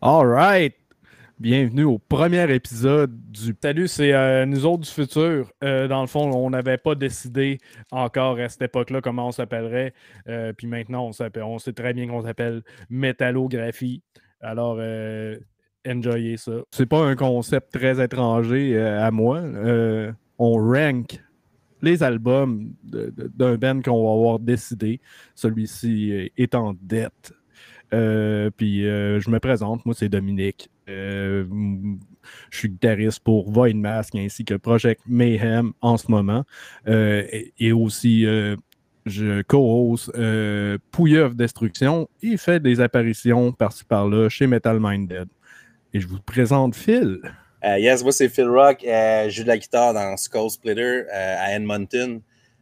All right! Bienvenue au premier épisode du... Salut, c'est nous autres du futur. Dans le fond, on n'avait pas décidé encore à cette époque-là comment on s'appellerait. Puis maintenant, on sait très bien qu'on s'appelle métallographie. Alors, enjoyez ça. C'est pas un concept très étranger à moi. On rank les albums d'un band qu'on va avoir décidé. Celui-ci est en dette. Puis je me présente, moi c'est Dominique. Je suis guitariste pour Void Mask ainsi que Project Mayhem en ce moment. Et aussi, je co-host Pouilleuf Destruction et fait des apparitions par-ci par-là chez Metal Minded. Et je vous présente Phil. Yes, moi c'est Phil Rock. Je joue de la guitare dans Skull Splitter à Edmonton.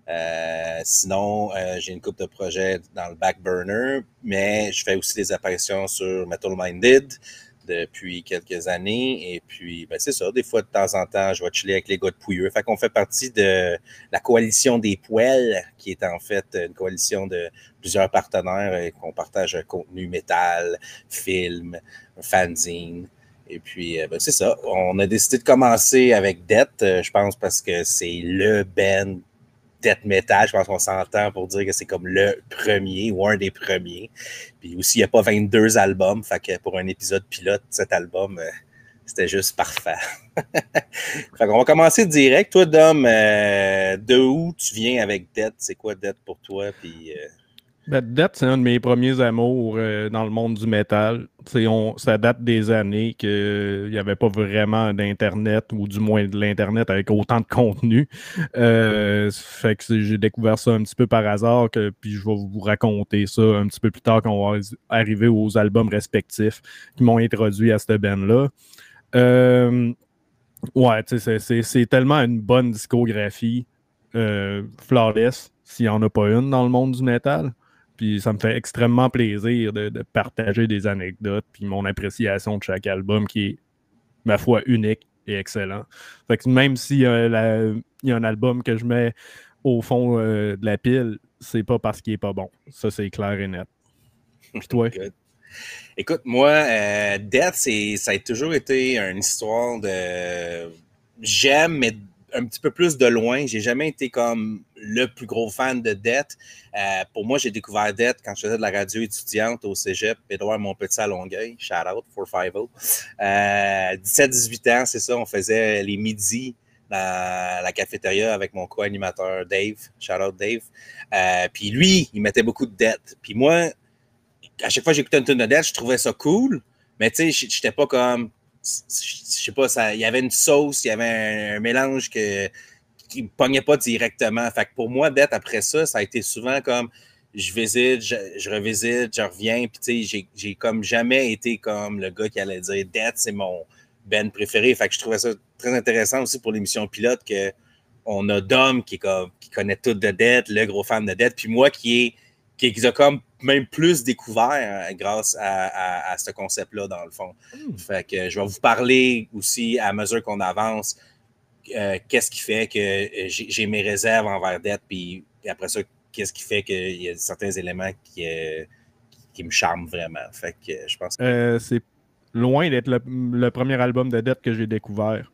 Sinon, j'ai une couple de projets dans le back burner, mais je fais aussi des apparitions sur Metal Minded depuis quelques années. Et puis, ben, c'est ça, des fois, de temps en temps, je vais chiller avec les gars de Pouilleux. Fait qu'on fait partie de la coalition des poêles, qui est en fait une coalition de plusieurs partenaires et qu'on partage un contenu métal, film, fanzine. Et puis, ben, c'est ça. On a décidé de commencer avec Death, je pense, parce que c'est le band death metal. Je pense qu'on s'entend pour dire que c'est comme le premier ou un des premiers. Puis aussi, il n'y a pas 22 albums. Fait que pour un épisode pilote, cet album, c'était juste parfait. Fait qu'on va commencer direct. Toi, Dom, de où tu viens avec Death? C'est quoi Death pour toi? Puis... Ben, Death, c'est un de mes premiers amours dans le monde du métal. Ça date des années qu'il n'y avait pas vraiment d'Internet, ou du moins de l'Internet avec autant de contenu. Fait que j'ai découvert ça un petit peu par hasard, puis je vais vous raconter ça un petit peu plus tard quand on va arriver aux albums respectifs qui m'ont introduit à cette band-là. Ouais, c'est tellement une bonne discographie flawless, s'il n'y en a pas une dans le monde du métal. Puis ça me fait extrêmement plaisir de partager des anecdotes puis mon appréciation de chaque album qui est, ma foi, unique et excellent. Fait que même s'il y a un album que je mets au fond de la pile, c'est pas parce qu'il est pas bon. Ça, c'est clair et net. Puis toi? Écoute, moi, Death, ça a toujours été une histoire de... J'aime, mais un petit peu plus de loin. J'ai jamais été comme le plus gros fan de Death. Pour moi, j'ai découvert Death quand je faisais de la radio étudiante au cégep, Édouard Montpetit à Longueuil. Shout out, 450. 17-18 ans, c'est ça, on faisait les midis dans la cafétéria avec mon co-animateur Dave. Shout out Dave. Puis lui, il mettait beaucoup de Death. Puis moi, à chaque fois que j'écoutais une tune de Death, je trouvais ça cool, mais tu sais, j'étais pas comme, je sais pas, il y avait une sauce, il y avait un mélange qui me pognait pas directement. Fait que pour moi, Death, après ça, ça a été souvent comme, je visite, je revisite, je reviens, puis tu sais, j'ai comme jamais été comme le gars qui allait dire Death, c'est mon band préféré. Fait que je trouvais ça très intéressant aussi pour l'émission pilote que on a Dom qui connaît tout de Death, le gros fan de Death, puis moi qui a comme même plus découvert grâce à ce concept-là, dans le fond. Fait que je vais vous parler aussi, à mesure qu'on avance, qu'est-ce qui fait que j'ai mes réserves envers Death, puis après ça, qu'est-ce qui fait qu'il y a certains éléments qui me charment vraiment. Fait que je pense que... C'est loin d'être le premier album de Death que j'ai découvert.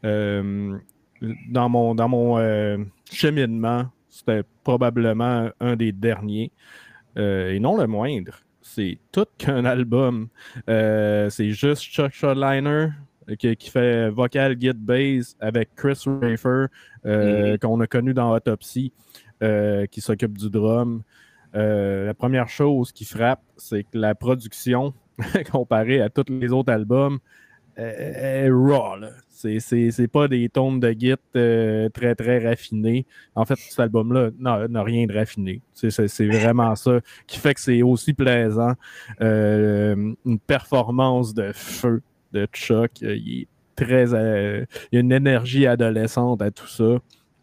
Dans mon cheminement, c'était probablement un des derniers. Et non le moindre. C'est tout qu'un album. C'est juste Chuck Schuldiner qui fait vocal, git, bass avec Chris Rafer, qu'on a connu dans Autopsy, qui s'occupe du drum. La première chose qui frappe, c'est que la production, comparée à tous les autres albums, est raw. Là. C'est pas des tones de git très très raffinés. En fait, cet album-là n'a rien de raffiné. C'est vraiment ça qui fait que c'est aussi plaisant. Une performance de feu de Chuck. Il est très, il y a une énergie adolescente à tout ça.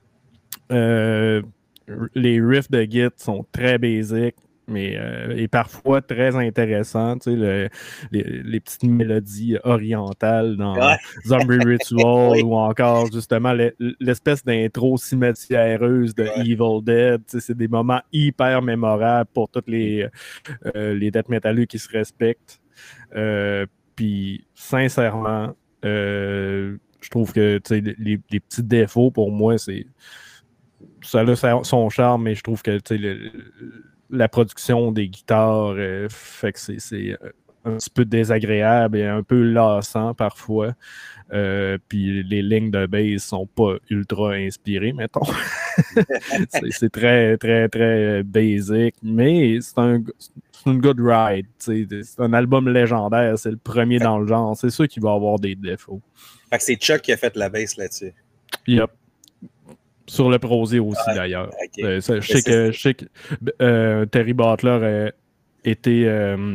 Les riffs de git sont très basiques, mais et parfois très intéressants. Tu sais, les petites mélodies orientales dans Zombie Ritual ou encore justement l'espèce d'intro cimetiéreuse de Evil Dead. Tu sais, c'est des moments hyper mémorables pour tous les death metalleux qui se respectent. Puis, sincèrement, je trouve que les petits défauts, pour moi, ça a son charme, mais je trouve que la production des guitares fait que c'est un petit peu désagréable et un peu lassant parfois. Puis les lignes de bass sont pas ultra inspirées, mettons. C'est très, très, très basic, mais c'est une good ride. C'est un album légendaire, c'est le premier dans le genre. C'est sûr qu'il va avoir des défauts. Fait que c'est Chuck qui a fait la bass là-dessus. Yep. Sur le Prosy aussi, d'ailleurs. Okay. Je sais que Terry Butler a été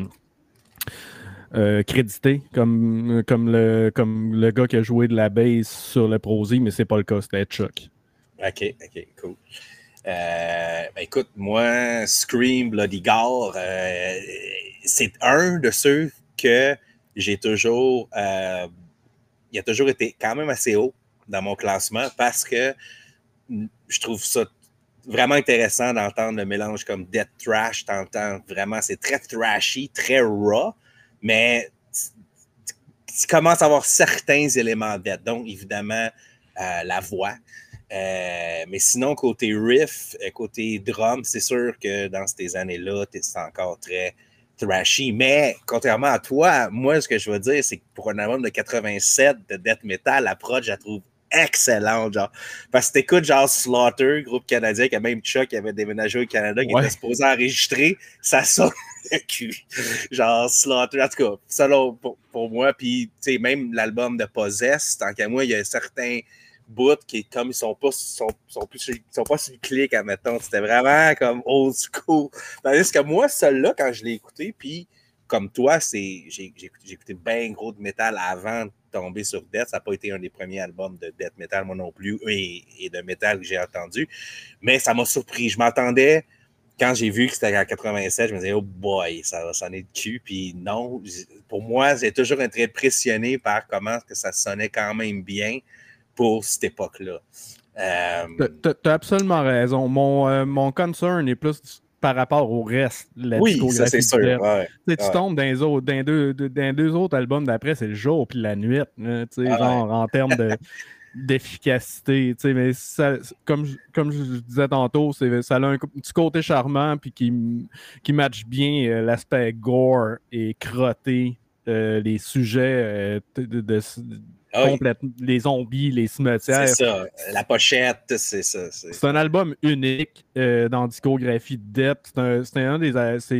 crédité comme le gars qui a joué de la bass sur le Prosy, mais c'est pas le cas, c'était Chuck. OK, cool. Écoute, moi, Scream Bloody Gore, c'est un de ceux que j'ai toujours... il a toujours été quand même assez haut dans mon classement parce que je trouve ça vraiment intéressant d'entendre le mélange comme Death Thrash. T'entends vraiment, c'est très trashy, très raw, mais tu commences à avoir certains éléments de Death. Donc, évidemment, la voix. Mais sinon, côté riff, côté drum, c'est sûr que dans ces années-là, c'est encore très trashy. Mais contrairement à toi, moi, ce que je veux dire, c'est que pour un album de 87 de death metal, l'approche, je la trouve excellente. Genre. Parce que t'écoutes genre Slaughter, groupe canadien, qui a même Chuck qui avait déménagé au Canada, qui était supposé enregistrer, ça sonne le cul. Genre Slaughter, en tout cas, selon pour moi. Puis, tu sais, même l'album de Possess, tant qu'à moi, il y a certains bouts qui, comme ils sont pas sur le clic, admettons, c'était vraiment comme old school. Tandis que moi, celui-là, quand je l'ai écouté, puis comme toi, j'ai écouté bien gros de métal avant de tomber sur Death. Ça n'a pas été un des premiers albums de Death Metal, moi non plus, et de métal que j'ai entendu. Mais ça m'a surpris. Je m'attendais, quand j'ai vu que c'était en 87, je me disais, oh boy, ça va sonner de cul. Puis non, pour moi, j'ai toujours été impressionné par comment que ça sonnait quand même bien pour cette époque-là. T'as absolument raison. Mon concern est plus par rapport au reste de la discographie. Ça, c'est sûr. Ouais, tu tombes dans deux autres albums d'après, c'est le jour puis la nuit. Genre en termes d'efficacité. Mais ça, comme je disais tantôt, ça a un petit côté charmant puis qui matche bien l'aspect gore et crotté. Les sujets les zombies, les cimetières. C'est ça, la pochette, c'est ça. C'est un album unique dans la discographie de Death. C'est un des...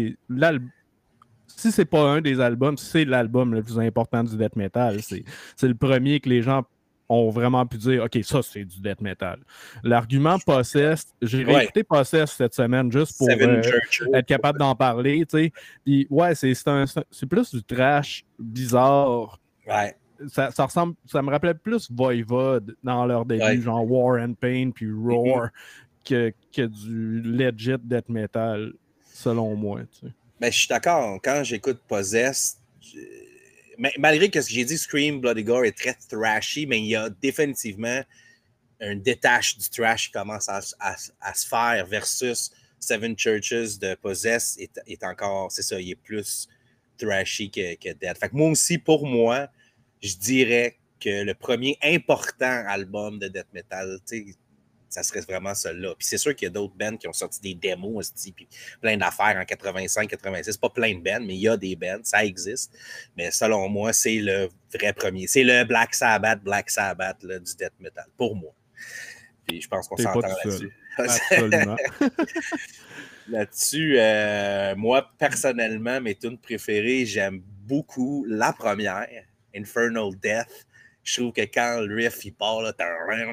Si c'est pas un des albums, c'est l'album le plus important du death metal. C'est le premier que les gens ont vraiment pu dire « OK, ça, c'est du death metal ». L'argument Possessed, j'ai réécouté Possessed cette semaine juste pour être capable d'en parler. Puis ouais, c'est plus du trash bizarre. Ouais. Ça me rappelait plus Voivod dans leur début, genre War and Pain puis Roar, que du legit death metal, selon moi. Ben, je suis d'accord. Quand j'écoute Possessed, malgré que ce que j'ai dit, Scream Bloody Gore est très trashy, mais il y a définitivement un détache du trash qui commence à se faire versus Seven Churches de Possessed est encore, c'est ça, il est plus trashy que Death. Fait que moi aussi, pour moi, je dirais que le premier important album de death metal, ça serait vraiment celui-là. Puis c'est sûr qu'il y a d'autres bands qui ont sorti des démos aussi, puis plein d'affaires en 85, 86. Pas plein de bands, mais il y a des bands, ça existe. Mais selon moi, c'est le vrai premier. C'est le Black Sabbath là, du death metal, pour moi. Puis je pense qu'on s'entend là-dessus. Absolument. Là-dessus, moi, personnellement, mes tunes préférées, j'aime beaucoup la première, Infernal Death. Je trouve que quand le riff il part, là,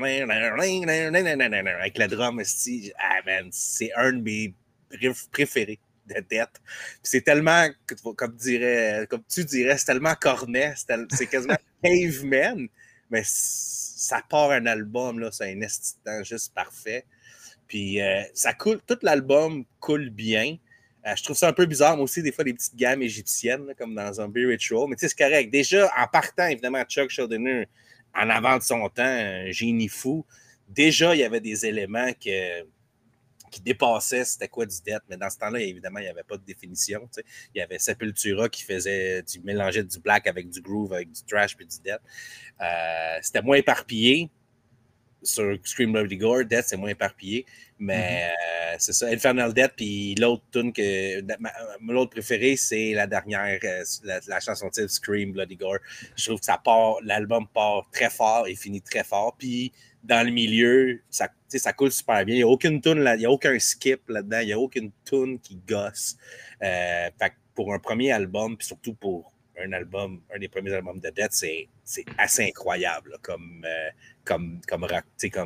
avec la drum, c'est un de mes riffs préférés de Death. C'est tellement, comme tu dirais, c'est tellement cornet, c'est quasiment caveman, mais ça part un album, là, c'est un instant juste parfait. Puis ça coule, tout l'album coule bien. Je trouve ça un peu bizarre, moi aussi, des fois, des petites gammes égyptiennes, là, comme dans Zombie Ritual. Mais tu sais, c'est correct. Déjà, en partant, évidemment, Chuck Schuldiner, en avant de son temps, un génie fou. Déjà, il y avait des éléments qui dépassait c'était quoi du death. Mais dans ce temps-là, évidemment, il n'y avait pas de définition. Tu sais. Il y avait Sepultura qui mélangeait du black avec du groove, avec du thrash puis du death. C'était moins éparpillé. Sur Scream Bloody Gore, Death, c'est moins éparpillé. Mais c'est ça, Infernal Death, puis l'autre tune l'autre préféré, c'est la dernière, la chanson titre Scream Bloody Gore. Je trouve que l'album part très fort et finit très fort. Puis dans le milieu, ça coule super bien. Il n'y a aucune tune, il n'y a aucun skip là-dedans, il n'y a aucune tune qui gosse. Fait que pour un premier album, puis surtout pour un des premiers albums de Death, c'est assez incroyable là, comme rock,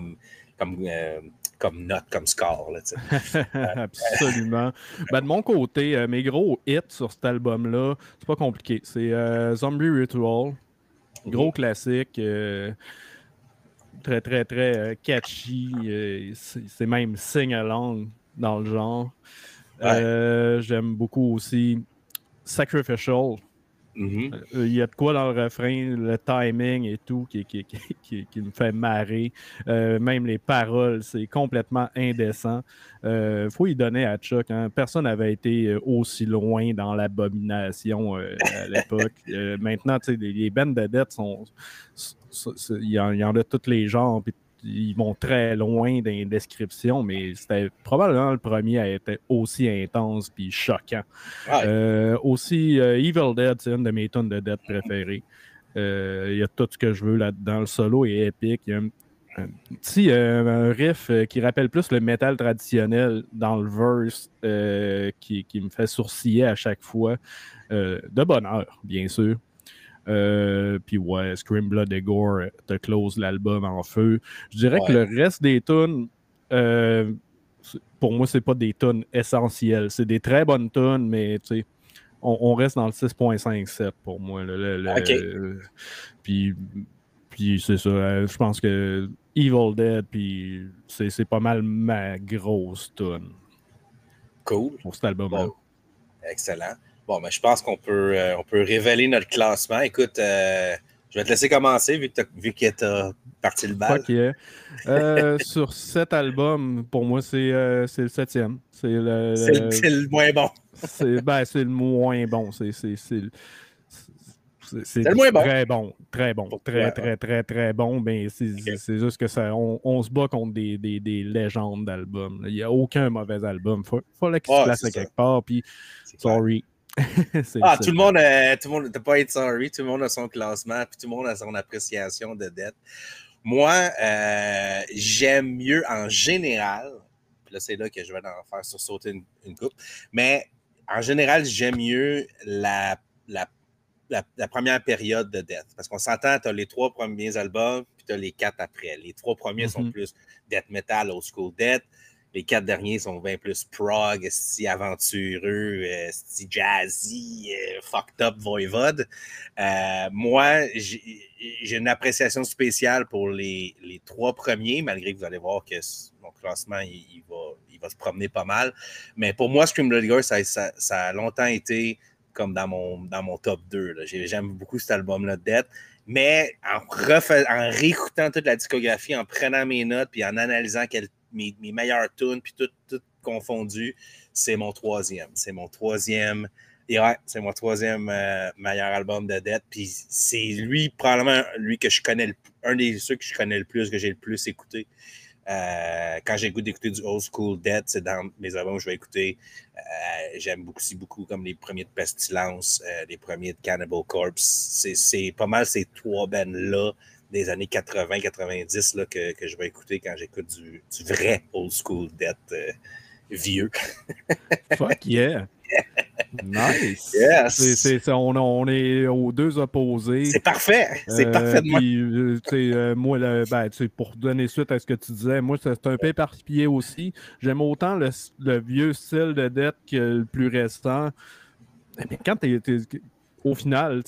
comme note, comme score. Là, Absolument. De mon côté, mes gros hits sur cet album-là, c'est pas compliqué. C'est Zombie Ritual, gros classique, très, très, très catchy. C'est même sing-along dans le genre. J'aime beaucoup aussi Sacrificial. Il y a de quoi dans le refrain, le timing et tout qui me fait marrer. Même les paroles, c'est complètement indécent. Faut y donner à Chuck. Hein. Personne n'avait été aussi loin dans l'abomination à l'époque. Maintenant, les bands de death il y en a tous les genres. Puis ils vont très loin dans les descriptions, mais c'était probablement le premier à être aussi intense puis choquant. Aussi, Evil Dead, c'est une de mes tunes de Death préférées. Il y a tout ce que je veux là-dedans. Le solo est épique. Il y a un petit riff qui rappelle plus le métal traditionnel dans le verse qui me fait sourciller à chaque fois. De bonne heure, bien sûr. Puis ouais, Scream Blood et Gore te close l'album en feu. Je dirais que le reste des tunes, pour moi, c'est pas des tunes essentielles. C'est des très bonnes tunes, mais tu sais, on reste dans le 6.57 pour moi. Puis c'est ça. Je pense que Evil Dead, puis c'est pas mal ma grosse tune. Cool. Pour cet album-là. Bon. Excellent. Bon, je pense qu'on peut révéler notre classement. Écoute, je vais te laisser commencer vu que tu as parti le bal. Sur cet album, pour moi, c'est le 7e. C'est le moins bon. C'est le moins bon. C'est le moins bon. Très bon. Très bon. Très bon. Ben, c'est juste que on se bat contre des légendes d'albums. Il n'y a aucun mauvais album. Fallait qu'il se place à quelque part. Puis, sorry. Tout le monde ne peut pas être sorry. Tout le monde a son classement. Puis tout le monde a son appréciation de Death. Moi, j'aime mieux en général. Puis là, c'est là que je vais en faire sursauter une coupe. Mais en général, j'aime mieux la première période de Death. Parce qu'on s'entend, tu as les 3 premiers albums, puis tu as les 4 après. Les 3 premiers sont plus Death Metal, Old School Death. Les 4 derniers sont bien plus prog, aventureux, jazzy, fucked up voivode. Moi, j'ai une appréciation spéciale pour les 3 premiers, malgré que vous allez voir que mon classement, il va se promener pas mal. Mais pour moi, Scream Bloody Gore, ça a longtemps été comme dans mon top 2. J'aime beaucoup cet album-là de Death. Mais en réécoutant toute la discographie, en prenant mes notes, puis en analysant mes meilleures tunes, puis tout confondu, c'est mon 3e. C'est mon 3e. Et ouais, c'est mon 3e meilleur album de Death. Puis c'est probablement lui que je connais, un des ceux que je connais le plus, que j'ai le plus écouté. Quand j'ai le goût d'écouter du old school Death, c'est dans mes albums que je vais écouter. J'aime beaucoup comme les premiers de Pestilence, les premiers de Cannibal Corpse. C'est pas mal ces 3 bands-là des années 80-90 là, que je vais écouter quand j'écoute du vrai old school Death vieux. Fuck yeah! Nice! Yes! On est aux deux opposés. C'est parfait! C'est parfaitement. Moi, pour donner suite à ce que tu disais, moi, c'est un peu éparpillé aussi. J'aime autant le vieux style de Death que le plus récent. Mais quand au final,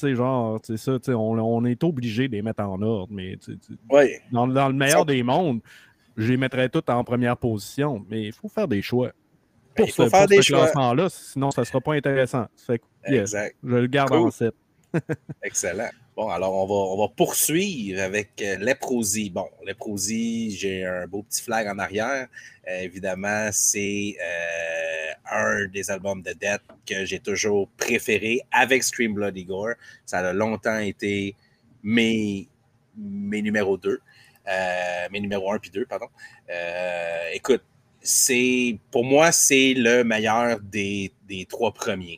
on est obligé de les mettre en ordre. Mais dans le meilleur des mondes, je les mettrais toutes en première position. Mais il faut faire des choix. Il faut faire des choix. Classement-là, sinon ça ne sera pas intéressant. Fait que, exact. Je le garde en 7. Excellent. Bon, alors on va poursuivre avec Leprosy. Bon, Leprosy, j'ai un beau petit flag en arrière. Évidemment, c'est un des albums de Death que j'ai toujours préféré avec Scream Bloody Gore. Ça a longtemps été mes numéros 2. Mes numéros 1 puis 2, pardon. Écoute, pour moi, c'est le meilleur des 3 premiers.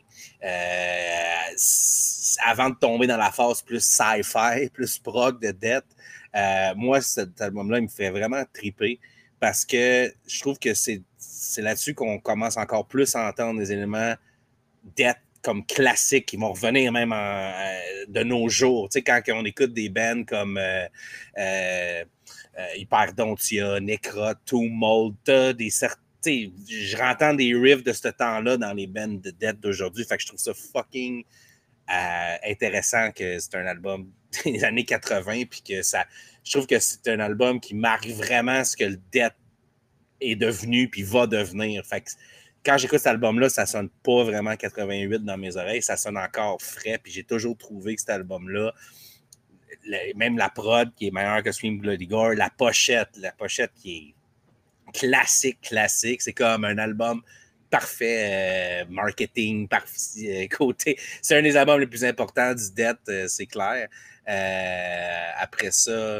Avant de tomber dans la phase plus sci-fi, plus prog de Death, moi, cet album-là, il me fait vraiment triper parce que je trouve que c'est là-dessus qu'on commence encore plus à entendre des éléments Death comme classiques qui vont revenir même de nos jours. Tu sais, quand on écoute des bands comme Hyperdontia, Necra, Tomb Mold, des certains. Je rentends des riffs de ce temps-là dans les bands de Death d'aujourd'hui. Fait que je trouve ça fucking intéressant que c'est un album des années 80 puis que je trouve que c'est un album qui marque vraiment ce que le Death est devenu puis va devenir. Fait que quand j'écoute cet album-là, ça sonne pas vraiment 88 dans mes oreilles, ça sonne encore frais puis j'ai toujours trouvé que cet album-là, même la prod qui est meilleure que Scream Bloody Gore, la pochette qui est classique, c'est comme un album parfait, marketing, parfait, côté. C'est un des albums les plus importants du Death, c'est clair. Après ça,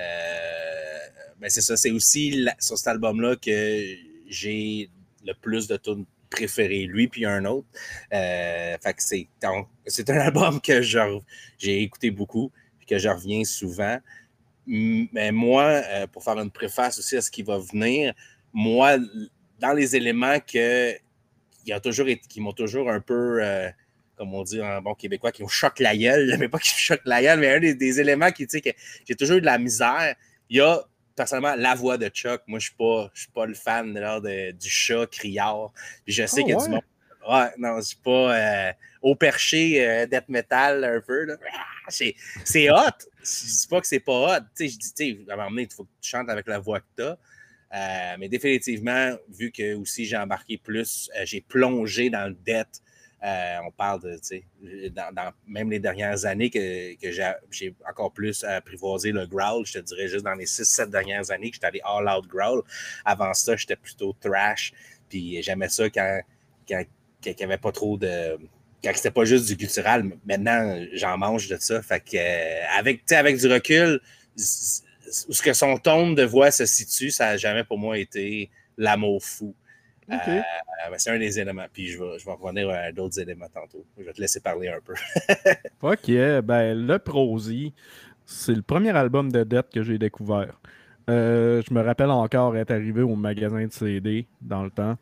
ben c'est ça, c'est aussi sur cet album-là que j'ai le plus de tunes préférées, lui puis un autre. Fait que c'est un album que j'ai écouté beaucoup et que je reviens souvent. Mais moi, pour faire une préface aussi à ce qui va venir, moi, dans les éléments qui m'ont toujours un peu, comme on dit en bon québécois, qui me choquent la gueule, mais pas qui me choquent la gueule, mais un des éléments qui, tu sais, que j'ai toujours eu de la misère, il y a personnellement la voix de Chuck. Moi, je suis pas le fan du chat criard. Puis je sais qu'il y a du monde. Ouais, non, je suis pas au perché death metal un peu. Là. C'est hot. Je dis pas que c'est pas hot. Tu sais, je dis, tu sais, à un moment donné, il faut que tu chantes avec la voix que tu as. Mais définitivement, vu que aussi j'ai embarqué plus, j'ai plongé dans le death. On parle de, tu sais, dans même les dernières années que j'ai encore plus apprivoisé le growl. Je te dirais juste dans les 6-7 dernières années que j'étais allé all out growl. Avant ça, j'étais plutôt thrash. Puis j'aimais ça quand il n'y avait pas trop de. Quand c'était pas juste du guttural. Maintenant, j'en mange de ça. Fait que avec du recul, où ce que son ton de voix se situe, ça n'a jamais pour moi été l'amour fou. Okay. C'est un des éléments. Puis je vais revenir à d'autres éléments tantôt. Je vais te laisser parler un peu. OK. Ben, Leprosy, c'est le premier album de Death que j'ai découvert. Je me rappelle encore être arrivé au magasin de CD dans le temps.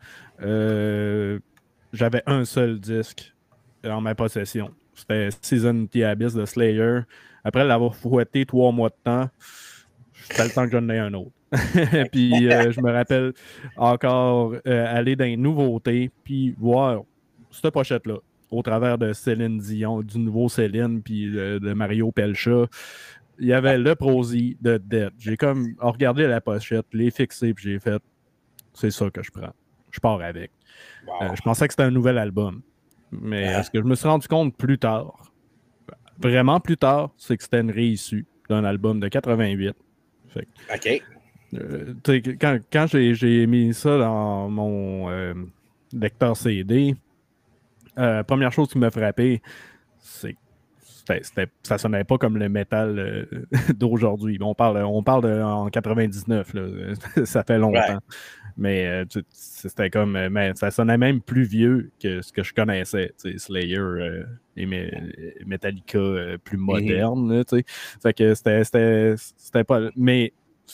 J'avais un seul disque en ma possession. C'était Season of the Abyss de Slayer. Après l'avoir fouetté 3 mois de temps, c'était le temps que j'en ai un autre. Puis je me rappelle encore aller dans les nouveautés, puis voir cette pochette-là au travers de Céline Dion, du nouveau Céline, puis de Mario Pelcha. Il y avait Leprosy de Death. J'ai comme regardé la pochette, l'ai fixé, puis j'ai fait c'est ça que je prends. Je pars avec. Wow. Je pensais que c'était un nouvel album. Mais ce que je me suis rendu compte plus tard, vraiment plus tard, c'est que c'était une réissue d'un album de 88. Fait que, OK. Quand j'ai mis ça dans mon lecteur CD, première chose qui m'a frappé, c'est que ça sonnait pas comme le métal d'aujourd'hui. On parle en 99, là. Ça fait longtemps. Ouais. Mais c'était comme. Mais ça sonnait même plus vieux que ce que je connaissais. Slayer et Metallica plus moderne. Mm-hmm. Fait que c'était pas. Mais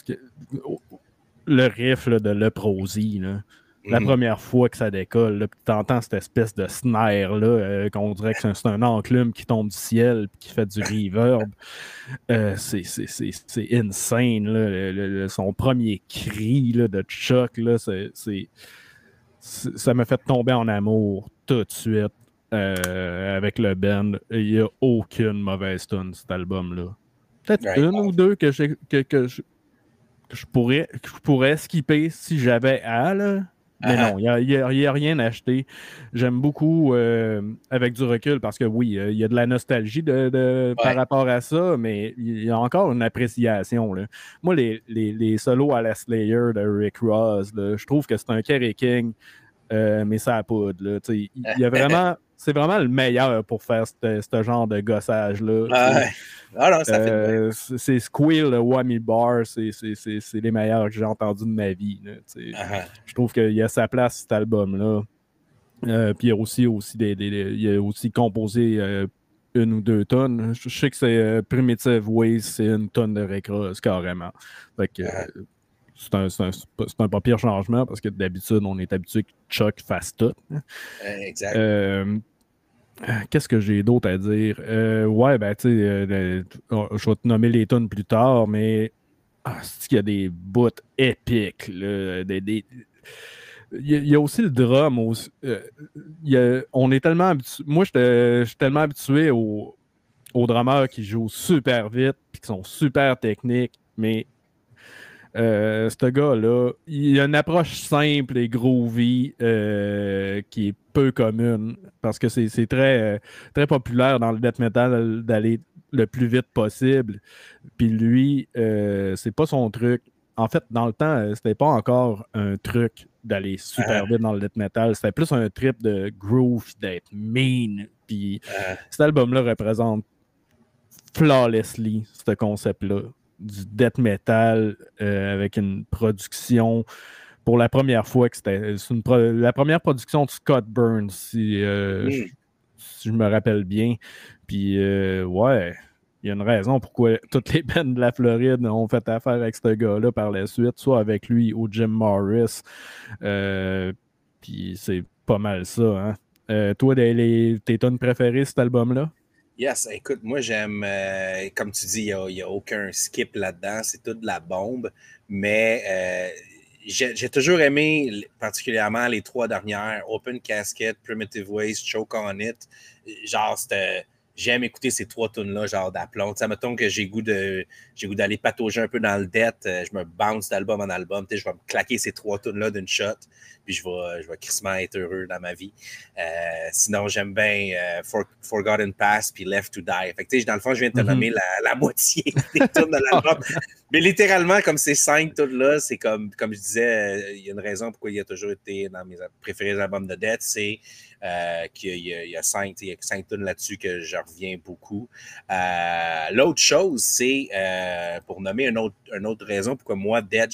le riff là, de Leprosy, là, la première fois que ça décolle, tu entends cette espèce de snare là, qu'on dirait que c'est un enclume qui tombe du ciel et qui fait du reverb. C'est insane. Là, son premier cri là, de Chuck, là, ça m'a fait tomber en amour tout de suite avec le band. Il n'y a aucune mauvaise tune cet album-là. Peut-être une ou deux que je pourrais skipper si j'avais à, là. Mais Ah, non, il y a rien acheté. J'aime beaucoup avec du recul parce que oui, il y a de la nostalgie par ouais. rapport à ça, mais il y a encore une appréciation, là. Moi, les solos à la Slayer de Rick Ross, là, je trouve que c'est un Kerry King, mais ça a poudre, là. Tu sais, il y a vraiment. C'est vraiment le meilleur pour faire ce genre de gossage-là. Tu sais. Ouais. Ah non, ça fait de bien. C'est Squeal, le Whammy Bar, c'est les meilleurs que j'ai entendus de ma vie, là. Tu sais. Ah, Je trouve qu'il y a sa place, cet album-là. Puis il y a aussi il a aussi composé une ou deux tonnes. Je sais que c'est Primitive Ways, c'est une tonne de Rick Ross, carrément. Fait que ah, c'est un pas pire changement parce que d'habitude, on est habitué que Chuck fasse tout. exact. Euh, Qu'est-ce que j'ai d'autre à dire? Ouais, ben, tu sais, je vais te nommer les tonnes plus tard, mais c'est qu'il y a des bouts épiques, là, il y a aussi le drum. On est tellement habitué. Moi, je suis tellement habitué aux drummers qui jouent super vite et qui sont super techniques, mais ce gars-là, il a une approche simple et groovy qui est peu commune parce que c'est très populaire dans le death metal d'aller le plus vite possible. Puis lui, c'est pas son truc. En fait, dans le temps, c'était pas encore un truc d'aller Ah, super vite dans le death metal. C'était plus un trip de groove, d'être mean. Puis ah, cet album-là représente flawlessly ce concept-là du death metal avec une production pour la première fois que la première production de Scott Burns, hmm. si je me rappelle bien. Puis ouais, il y a une raison pourquoi toutes les bands de la Floride ont fait affaire avec ce gars-là par la suite, soit avec lui ou Jim Morris. Euh, Puis c'est pas mal ça, hein. Toi, tes tonnes préférées, cet album-là? Yes, écoute, moi j'aime, comme tu dis, il y a aucun skip là-dedans, c'est toute de la bombe, mais j'ai toujours aimé particulièrement les trois dernières, Open Casket, Primitive Ways, Choke on It. Genre, j'aime écouter ces trois tunes-là, genre d'aplomb. Tu sais, mettons que j'ai goût d'aller patauger un peu dans le death, je me bounce d'album en album, tu sais, je vais me claquer ces trois tunes-là d'une shot, puis je vais crissement être heureux dans ma vie. Sinon, j'aime bien Forgotten Past puis Left to Die. Fait que, dans le fond, je viens de te Mhm. nommer la moitié des tunes de l'album. Mais littéralement, comme ces 5 tunes-là, c'est comme je disais, il y a une raison pourquoi il a toujours été dans mes préférés albums de Death, c'est qu'il y a 5 tunes là-dessus que je reviens beaucoup. L'autre chose, c'est pour nommer une autre raison pourquoi moi, Death,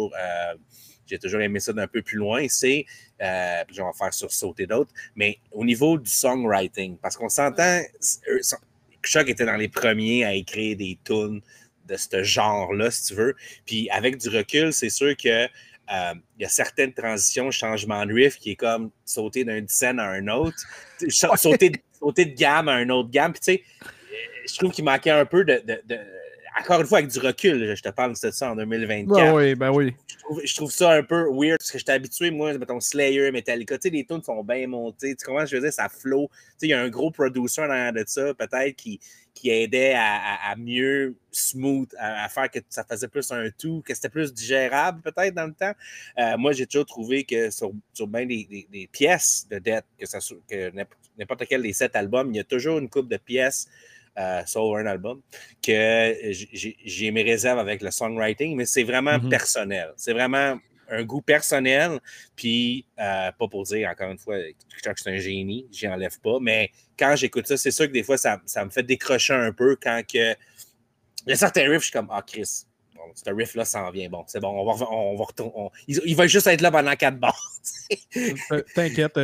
j'ai toujours aimé ça d'un peu plus loin, c'est, puis je vais en faire sursauter d'autres, mais au niveau du songwriting, parce qu'on s'entend, Chuck était dans les premiers à écrire des tunes de ce genre-là, si tu veux. Puis avec du recul, c'est sûr que il y a certaines transitions, changements de riff qui est comme sauter d'un scène à un autre, sauter de gamme à un autre gamme. Puis tu sais, je trouve qu'il manquait un peu encore une fois, avec du recul, je te parle de ça en Ben 2024. oui, ben oui. Je trouve ça un peu weird parce que j'étais habitué, moi, mettons Slayer, Metallica, tu sais, les tunes sont bien montées. Tu comprends ce que je veux dire? Ça flow. Tu sais, il y a un gros producer en arrière de ça, peut-être, qui aidait à mieux smooth, à faire que ça faisait plus un tout, que c'était plus digérable, peut-être, dans le temps. Moi, j'ai toujours trouvé que sur bien des pièces de Death, que n'importe quel des 7 albums, il y a toujours une coupe de pièces sur un album, que j'ai mes réserves avec le songwriting, mais c'est vraiment Mhm. personnel. C'est vraiment un goût personnel, puis pas pour dire, encore une fois, que c'est un génie, j'y enlève pas, mais quand j'écoute ça, c'est sûr que des fois, ça me fait décrocher un peu quand que... Il y a certains riffs, je suis comme, ah, Chris, bon, ce riff-là s'en vient, bon, c'est bon, on va retourner. Il va juste être là pendant 4 bars. T'inquiète,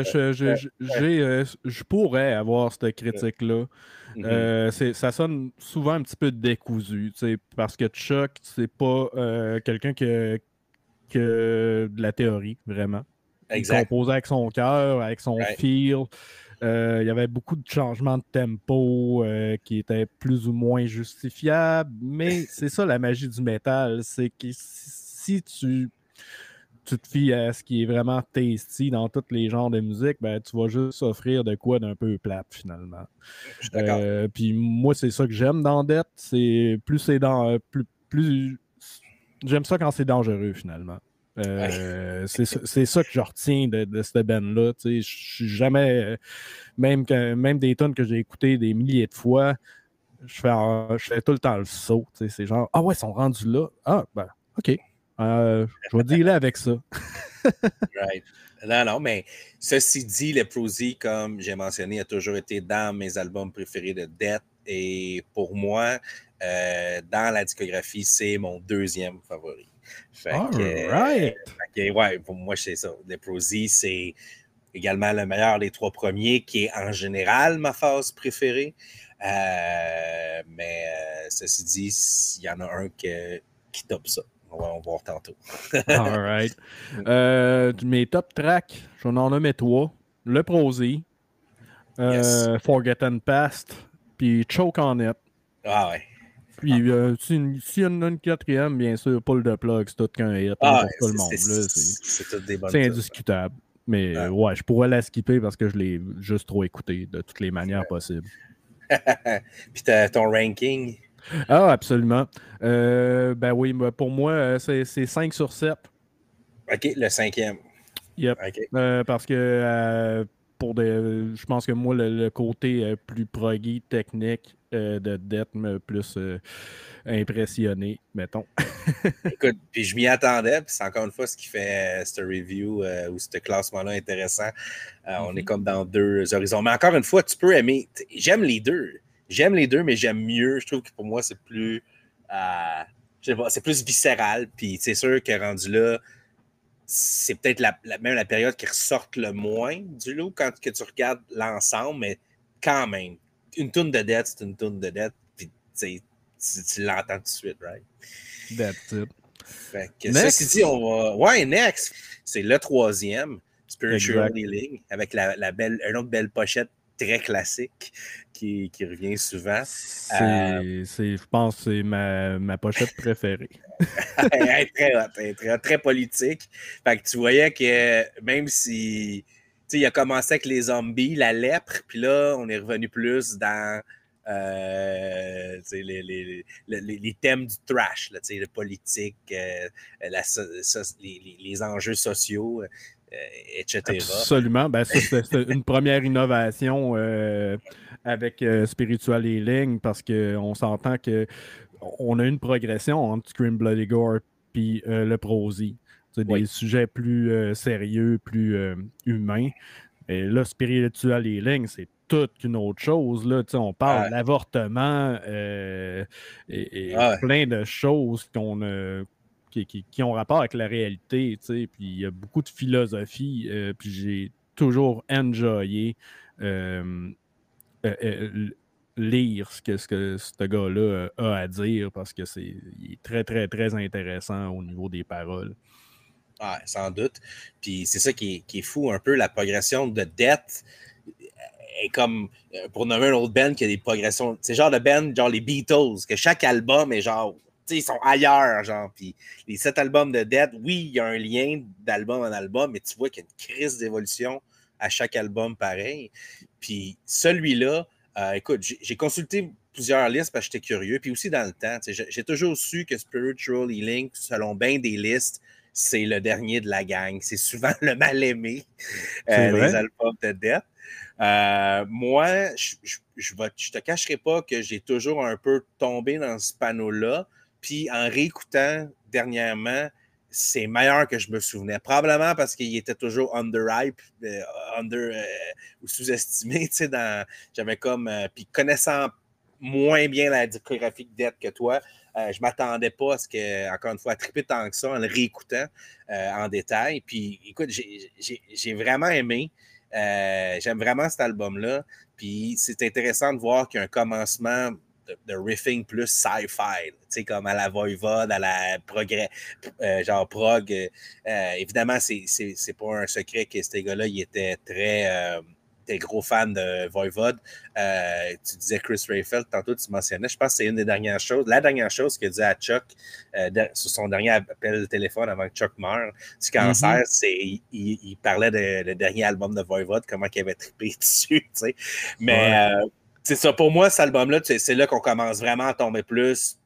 je pourrais avoir cette critique-là. Mhm. Ça sonne souvent un petit peu décousu, tu sais, parce que Chuck, c'est pas quelqu'un qui a de la théorie, vraiment. Il Exact. composait avec son cœur, avec son Right. feel. Il y avait beaucoup de changements de tempo qui étaient plus ou moins justifiables, mais c'est ça la magie du métal, c'est que si tu te fies à ce qui est vraiment tasty dans tous les genres de musique, ben, tu vas juste offrir de quoi d'un peu plate finalement. Je suis d'accord. Puis moi, c'est ça que j'aime dans Death, c'est plus c'est dans plus j'aime ça quand c'est dangereux finalement. C'est ça que je retiens de cette band-là. Je suis jamais, même des tunes que j'ai écoutées des milliers de fois, je fais tout le temps le saut. C'est genre, ah ouais, ils sont rendus là. Ah, ben, OK. Je vais dealer avec ça. Right. Non, non, mais ceci dit, le Prosy, comme j'ai mentionné, a toujours été dans mes albums préférés de Death. Et pour moi, dans la discographie, c'est mon deuxième favori. All right. Ouais, pour moi, c'est ça. Le Prosy, c'est également le meilleur des trois premiers, qui est en général ma phase préférée. Mais ceci dit, il y en a un qui top ça. On va voir tantôt. All right. Mes top tracks, j'en en nommé trois. Le Prosy, Yes. Forgotten Past, puis Choke on It. Ah ouais. Puis s'il y en a une quatrième, bien sûr, Pull the Plug, c'est tout qu'un hit Ah, pour tout le monde. c'est toutes des bonnes C'est tunes. indiscutable. Mais Ah. ouais, je pourrais la skipper parce que je l'ai juste trop écouté de toutes les manières possibles. Puis ton ranking? Ah, absolument. Ben oui, pour moi, c'est 5 sur 7. OK, le cinquième. Yep. OK. Parce que je pense que moi, le côté plus proggy, technique de Death m'a plus impressionné, mettons. Écoute, puis je m'y attendais, puis c'est encore une fois ce qui fait cette review ou ce classement-là intéressant. On est comme dans deux horizons. Mais encore une fois, tu peux aimer. J'aime les deux. J'aime les deux, mais j'aime mieux. Je trouve que pour moi, c'est plus. Je sais pas, c'est plus viscéral. Puis c'est sûr que rendu là, c'est peut-être même la période qui ressorte le moins du lot quand que tu regardes l'ensemble, mais quand même, une toune de Death, c'est une toune de Death, puis tu l'entends tout de suite, right? That's it. Fait que Next. ceci dit, on va. Ouais, next! C'est le troisième, Spiritual Exact. Healing, avec une autre belle pochette très classique qui revient souvent. Je pense que c'est ma pochette préférée. Elle est très, très politique. Fait que tu voyais que même si il a commencé avec les zombies, la lèpre, puis là, on est revenu plus dans les thèmes du trash, là, le politique, les enjeux sociaux, etc. Absolument. Ben, ça, c'est une première innovation avec Spiritual Healing parce qu'on s'entend que on a une progression entre Scream Bloody Gore puis le Prosy. C'est des sujets plus sérieux, plus humains. Et là, Spiritual Healing, c'est toute une autre chose. Là. On parle d'avortement et plein de choses qui ont rapport avec la réalité. Puis il y a beaucoup de philosophie. Puis j'ai toujours enjoyé lire ce que ce gars-là a à dire parce que il est très, très, très intéressant au niveau des paroles. Ah, sans doute. Puis c'est ça qui est fou un peu, la progression de Death est comme, pour nommer un autre band qui a des progressions, c'est genre de band, genre les Beatles, que chaque album est genre, ils sont ailleurs, genre, puis les 7 albums de Death, oui, il y a un lien d'album en album, mais tu vois qu'il y a une crise d'évolution à chaque album pareil. Puis celui-là, écoute, j'ai consulté plusieurs listes parce que j'étais curieux, puis aussi dans le temps, j'ai toujours su que Spiritual Healing, selon bien des listes, c'est le dernier de la gang. C'est souvent le mal-aimé des albums de Death. Moi, je te cacherai pas que j'ai toujours un peu tombé dans ce panneau-là. Puis en réécoutant dernièrement, c'est meilleur que je me souvenais. Probablement parce qu'il était toujours underhype, ou sous-estimé. J'avais comme. Puis connaissant moins bien la discographie de Death que toi, je ne m'attendais pas à ce que, encore une fois, à triper tant que ça en le réécoutant en détail. Puis écoute, j'ai vraiment aimé. J'aime vraiment cet album-là. Puis c'est intéressant de voir qu'il y a un commencement de riffing plus sci-fi, tu sais, comme à la Voivode, à la progrès, genre prog. Évidemment, c'est pas un secret que ces gars-là, ils étaient très gros fan de Voivode. Tu disais Chris Redfield, tantôt tu mentionnais, je pense que c'est une des dernières choses, la dernière chose qu'il a dit à Chuck sur son dernier appel de téléphone avant que Chuck meure du cancer, c'est il parlait le dernier album de Voivode, comment il avait trippé dessus, tu sais. Mais c'est ça, pour moi, cet album-là, c'est là qu'on commence vraiment à tomber plus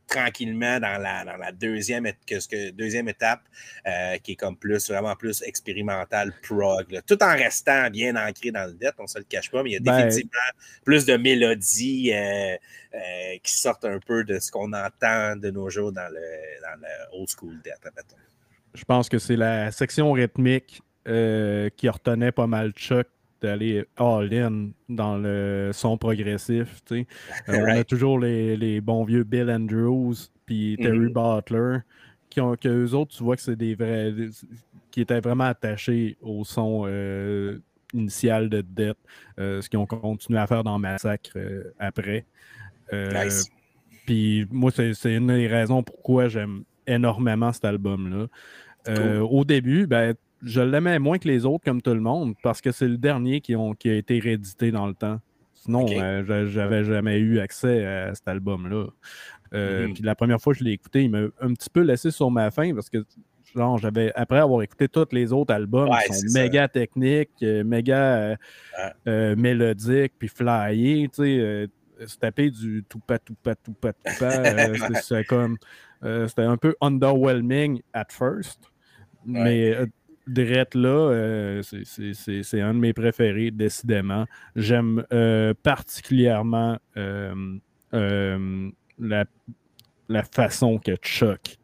tranquillement dans la deuxième étape, qui est comme vraiment plus expérimentale, prog, là, tout en restant bien ancré dans le death, on ne se le cache pas, mais il y a définitivement plus de mélodies qui sortent un peu de ce qu'on entend de nos jours dans le old school death, admettons. Je pense que c'est la section rythmique qui retenait pas mal Chuck d'aller all-in dans le son progressif. Right. On a toujours les bons vieux Bill Andrews puis Terry Butler que eux autres, tu vois que c'est des vrais qui étaient vraiment attachés au son initial de Death, ce qu'ils ont continué à faire dans Massacre après. Nice. Puis moi, c'est une des raisons pourquoi j'aime énormément cet album-là. Cool. Au début, ben, je l'aimais moins que les autres, comme tout le monde, parce que c'est le dernier qui a été réédité dans le temps. Sinon, j'avais jamais eu accès à cet album-là. Puis la première fois que je l'ai écouté, il m'a un petit peu laissé sur ma faim parce que, genre, après avoir écouté tous les autres albums qui sont méga techniques, méga mélodiques, puis flyés, tu sais, se taper du tout-pas, c'est comme... c'était un peu underwhelming at first. Mais Drette là, c'est un de mes préférés, décidément. J'aime particulièrement la façon que Chuck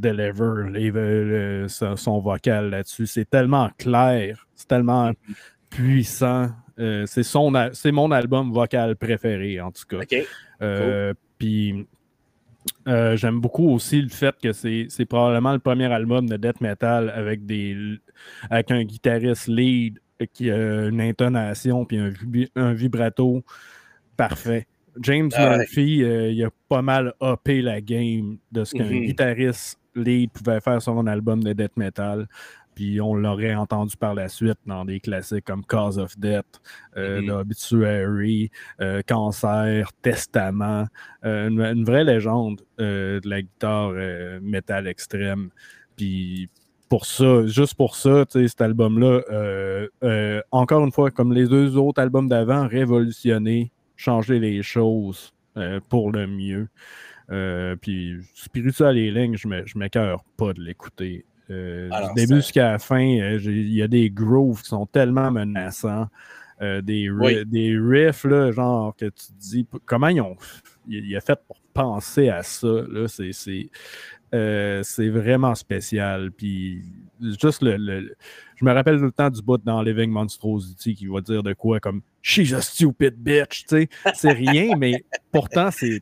deliver son vocal là-dessus. C'est tellement clair, c'est tellement puissant. C'est mon album vocal préféré, en tout cas. Cool. Puis... j'aime beaucoup aussi le fait que c'est probablement le premier album de death metal avec un guitariste lead qui a une intonation puis un vibrato parfait. James Murphy, il a pas mal uppé la game de ce qu'un guitariste lead pouvait faire sur un album de death metal. Puis on l'aurait entendu par la suite dans des classiques comme Cause of Death, The Obituary, Cancer, Testament. Une vraie légende de la guitare métal extrême. Puis juste pour ça, cet album-là, encore une fois, comme les deux autres albums d'avant, révolutionné, changer les choses pour le mieux. Puis Spiritual Healing, je m'écœure pas de l'écouter. Du début jusqu'à la fin, il y a des grooves qui sont tellement menaçants. Des riffs, là, genre, que tu te dis, comment il a fait pour penser à ça, là, c'est vraiment spécial. Puis, juste je me rappelle tout le temps du bout dans Living Monstrosity qui va dire de quoi, comme « She's a stupid bitch », tu sais. C'est rien, mais pourtant, il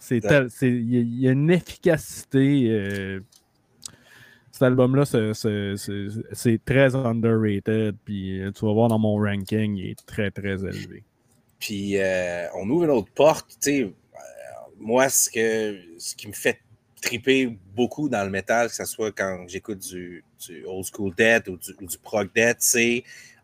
y a une efficacité... cet album-là, c'est très underrated. Puis tu vas voir dans mon ranking, il est très, très élevé. Puis on ouvre une autre porte. Tu sais, moi, ce qui me fait triper beaucoup dans le métal, que ce soit quand j'écoute du old school death ou du prog death, c'est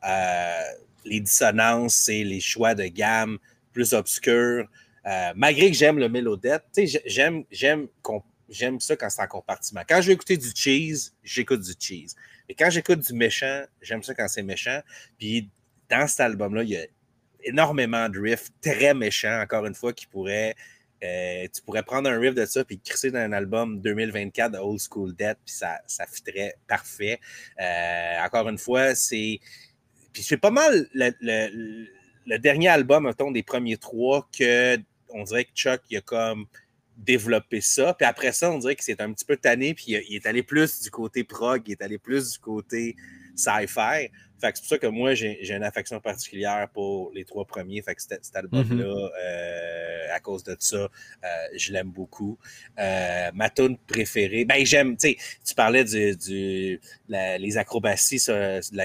les dissonances, c'est les choix de gamme plus obscurs. Malgré que j'aime le mélodette, tu sais, j'aime ça quand c'est en compartiment. Quand je vais écouter du cheese, j'écoute du cheese. Et quand j'écoute du méchant, j'aime ça quand c'est méchant. Puis dans cet album-là, il y a énormément de riffs très méchants, encore une fois, qui pourraient... tu pourrais prendre un riff de ça puis crisser dans un album 2024 de Old School Death, puis ça fitterait parfait. Encore une fois, c'est... Puis c'est pas mal le dernier album, mettons, des premiers trois, que on dirait que Chuck, il a comme... développer ça. Puis après ça, on dirait que c'est un petit peu tanné, puis il est allé plus du côté prog, il est allé plus du côté sci-fi. Fait que c'est pour ça que moi, j'ai une affection particulière pour les trois premiers. Fait que cet album-là, à cause de ça, je l'aime beaucoup. Ma tune préférée, ben j'aime, tu sais, tu parlais les acrobaties sur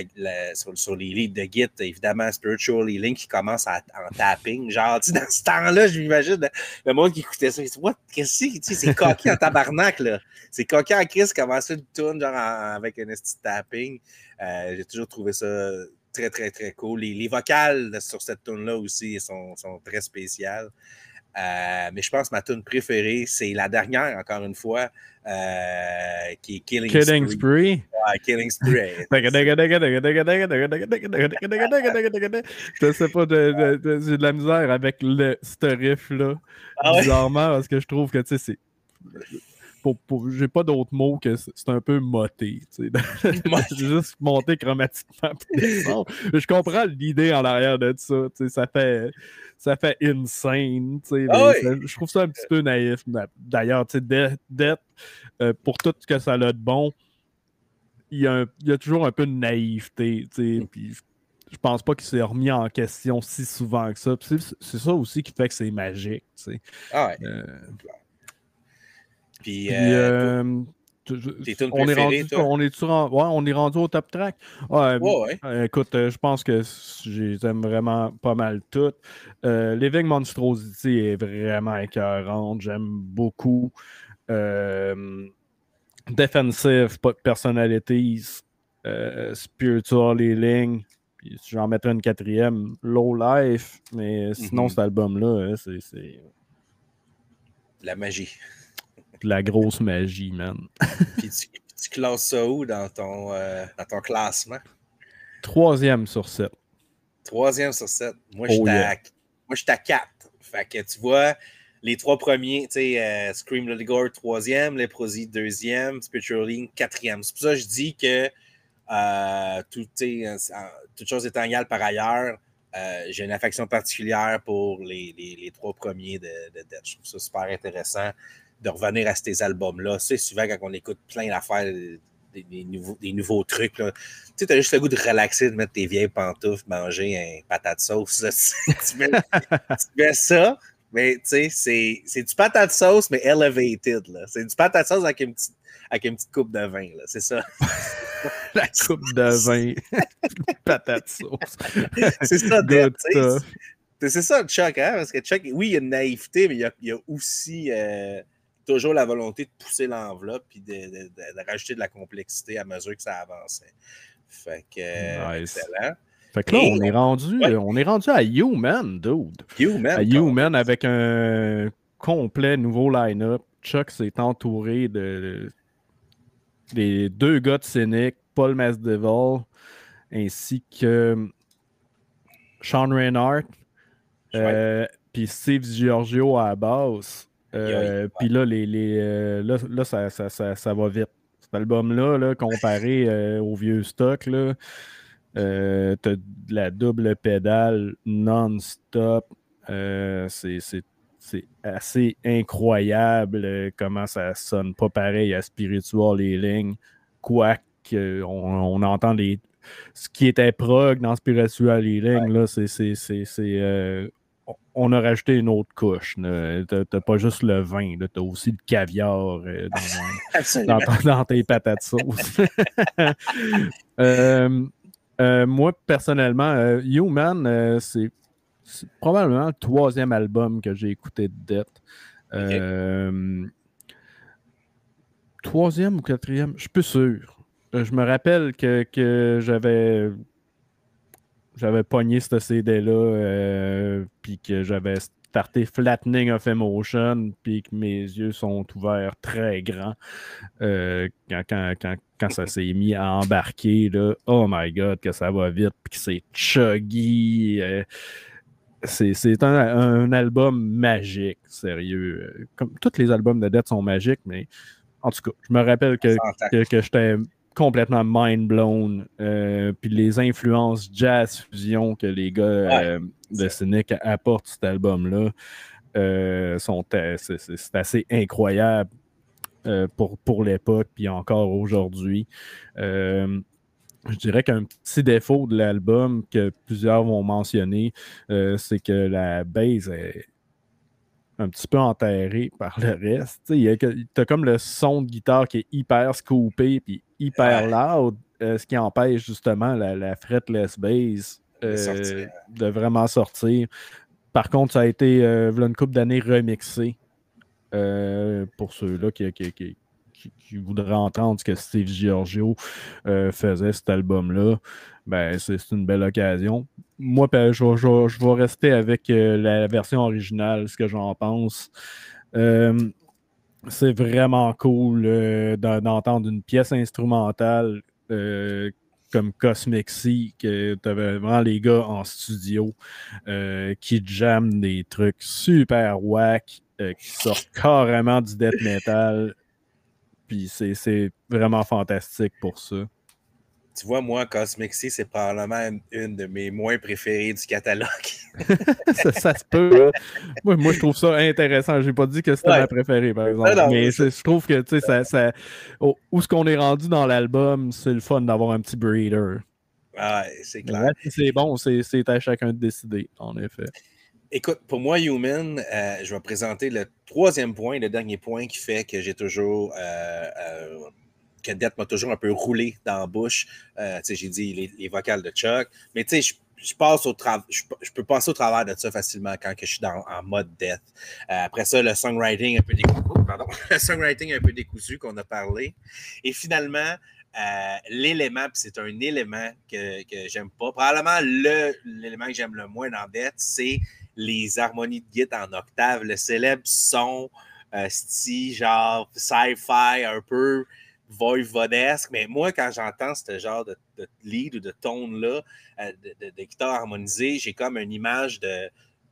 les leads de Git, évidemment, Spiritual Healing qui commence en tapping. Genre, tu sais, dans ce temps-là, je m'imagine le monde qui écoutait ça, qu'est-ce que c'est? C'est coquille en tabarnak, là. C'est coquille en crise commencer une tune, genre, avec un esti de tapping. J'ai toujours trouvé ça très, très, très cool. Les vocales sur cette tune-là aussi sont très spéciales. Mais je pense que ma tune préférée, c'est la dernière, encore une fois, qui est Killing Spree. Ouais, Killing Spree. Je sais pas, j'ai de la misère avec ce riff-là, bizarrement, parce que je trouve que, tu sais, j'ai pas d'autres mots que c'est un peu moté. Juste monter chromatiquement. Je comprends l'idée en arrière de ça. Ça fait insane. Ah Je trouve ça un petit peu naïf. D'ailleurs, Death, pour tout ce que ça a de bon, il y a toujours un peu de naïveté. Puis je pense pas qu'il s'est remis en question si souvent que ça. C'est ça aussi qui fait que c'est magique. Ah ouais. Puis, tes tunes on est préférées, rendu, toi? on est rendu au top track. Ouais. Écoute, je pense que je les aime vraiment pas mal toutes. Living Monstrosity est vraiment écœurante. J'aime beaucoup. Defensive Personalities, Spiritual Healing. Puis si j'en mettrais une quatrième, Low Life. Mais sinon, cet album-là, c'est la magie. De la grosse magie, man. Puis tu classes ça où dans ton classement? 3e sur 7. 3e sur 7. Moi, je suis à 4. Fait que tu vois, les 3 premiers, tu sais, Scream Bloody Gore, 3e, Leprosy, 2e, Spiritual Healing, 4e. C'est pour ça que je dis que toute chose étant égale par ailleurs, j'ai une affection particulière pour les 3 premiers de Death. Je trouve ça super intéressant de revenir à ces albums-là. C'est souvent quand on écoute plein d'affaires, des nouveaux trucs. Là. Tu sais, t'as juste le goût de relaxer, de mettre tes vieilles pantoufles, manger un patate sauce. Tu mets ça, mais tu sais, c'est du patate sauce, mais elevated. Là. C'est du patate sauce avec une petite coupe de vin. Là. C'est ça. La coupe de vin. Patate sauce. C'est ça, c'est ça, Chuck, hein? Parce que Chuck, oui, il y a une naïveté, mais il y a aussi toujours la volonté de pousser l'enveloppe et de rajouter de la complexité à mesure que ça avançait. Fait que, nice. Excellent. Fait que là, on est rendu à Human, dude. À Human avec un complet nouveau line-up. Chuck s'est entouré des 2 gars de Cynic, Paul Masvidal, ainsi que Sean Reinhardt, puis Steve Giorgio à la base. Puis là, là ça va vite. Cet album-là, là, comparé au vieux stock, là, t'as de la double pédale non-stop. C'est assez incroyable comment ça sonne pas pareil à Spiritual Healing. Quoique, on entend ce qui était prog dans Spiritual Healing, là, on a rajouté une autre couche. T'as pas juste le vin, t'as aussi le caviar dans tes patates sauce. Moi, personnellement, Human, c'est probablement le 3e album que j'ai écouté de Death. 3e ou 4e, je suis plus sûr. Je me rappelle que j'avais pogné ce CD-là, puis que j'avais starté Flattening of Emotion, puis que mes yeux sont ouverts très grands quand ça s'est mis à embarquer. Là. Oh my God, que ça va vite, puis que c'est chuggy. C'est un album magique, sérieux. Comme tous les albums de Death sont magiques, mais en tout cas, je me rappelle que j'étais complètement mind blown. Puis les influences jazz fusion que les gars de Cynic apportent cet album-là c'est assez incroyable pour l'époque, puis encore aujourd'hui. Je dirais qu'un petit défaut de l'album que plusieurs vont mentionner, c'est que la bass est un petit peu enterrée par le reste. T'as comme le son de guitare qui est hyper scoopé puis hyper loud, ce qui empêche justement la fretless bass de vraiment sortir. Par contre, ça a été une couple d'années remixé pour ceux-là qui voudraient entendre ce que Steve Giorgio faisait cet album-là. Ben, c'est une belle occasion. Moi, je vais rester avec la version originale, ce que j'en pense. C'est vraiment cool d'entendre une pièce instrumentale comme Cosmic Sea, que tu avais vraiment les gars en studio qui jamment des trucs super whack. qui sortent carrément du death metal. Puis c'est vraiment fantastique pour ça. Tu vois, moi, Cosmic Sea, c'est probablement une de mes moins préférées du catalogue. Ça se peut. Hein? Moi, je trouve ça intéressant. J'ai pas dit que c'était ma préférée, par exemple. Non, mais je trouve que, tu sais, où ce qu'on est rendu dans l'album, c'est le fun d'avoir un petit breeder. Ah, c'est clair. Ouais, c'est bon, c'est à chacun de décider, en effet. Écoute, pour moi, Human, je vais présenter le troisième point, le dernier point qui fait que j'ai toujours... que Death m'a toujours un peu roulé dans la bouche. J'ai dit les vocales de Chuck, mais tu sais, je peux passer au travers de ça facilement quand que je suis en mode Death. Après ça, le songwriting un peu décousu, le songwriting un peu décousu qu'on a parlé. Et finalement, l'élément, puis c'est un élément que j'aime pas. Probablement l'élément que j'aime le moins dans Death, c'est les harmonies de guitare en octave, le célèbre son style genre sci-fi un peu voivodesque, mais moi, quand j'entends ce genre de lead ou de tone-là, de guitare harmonisée, j'ai comme une image de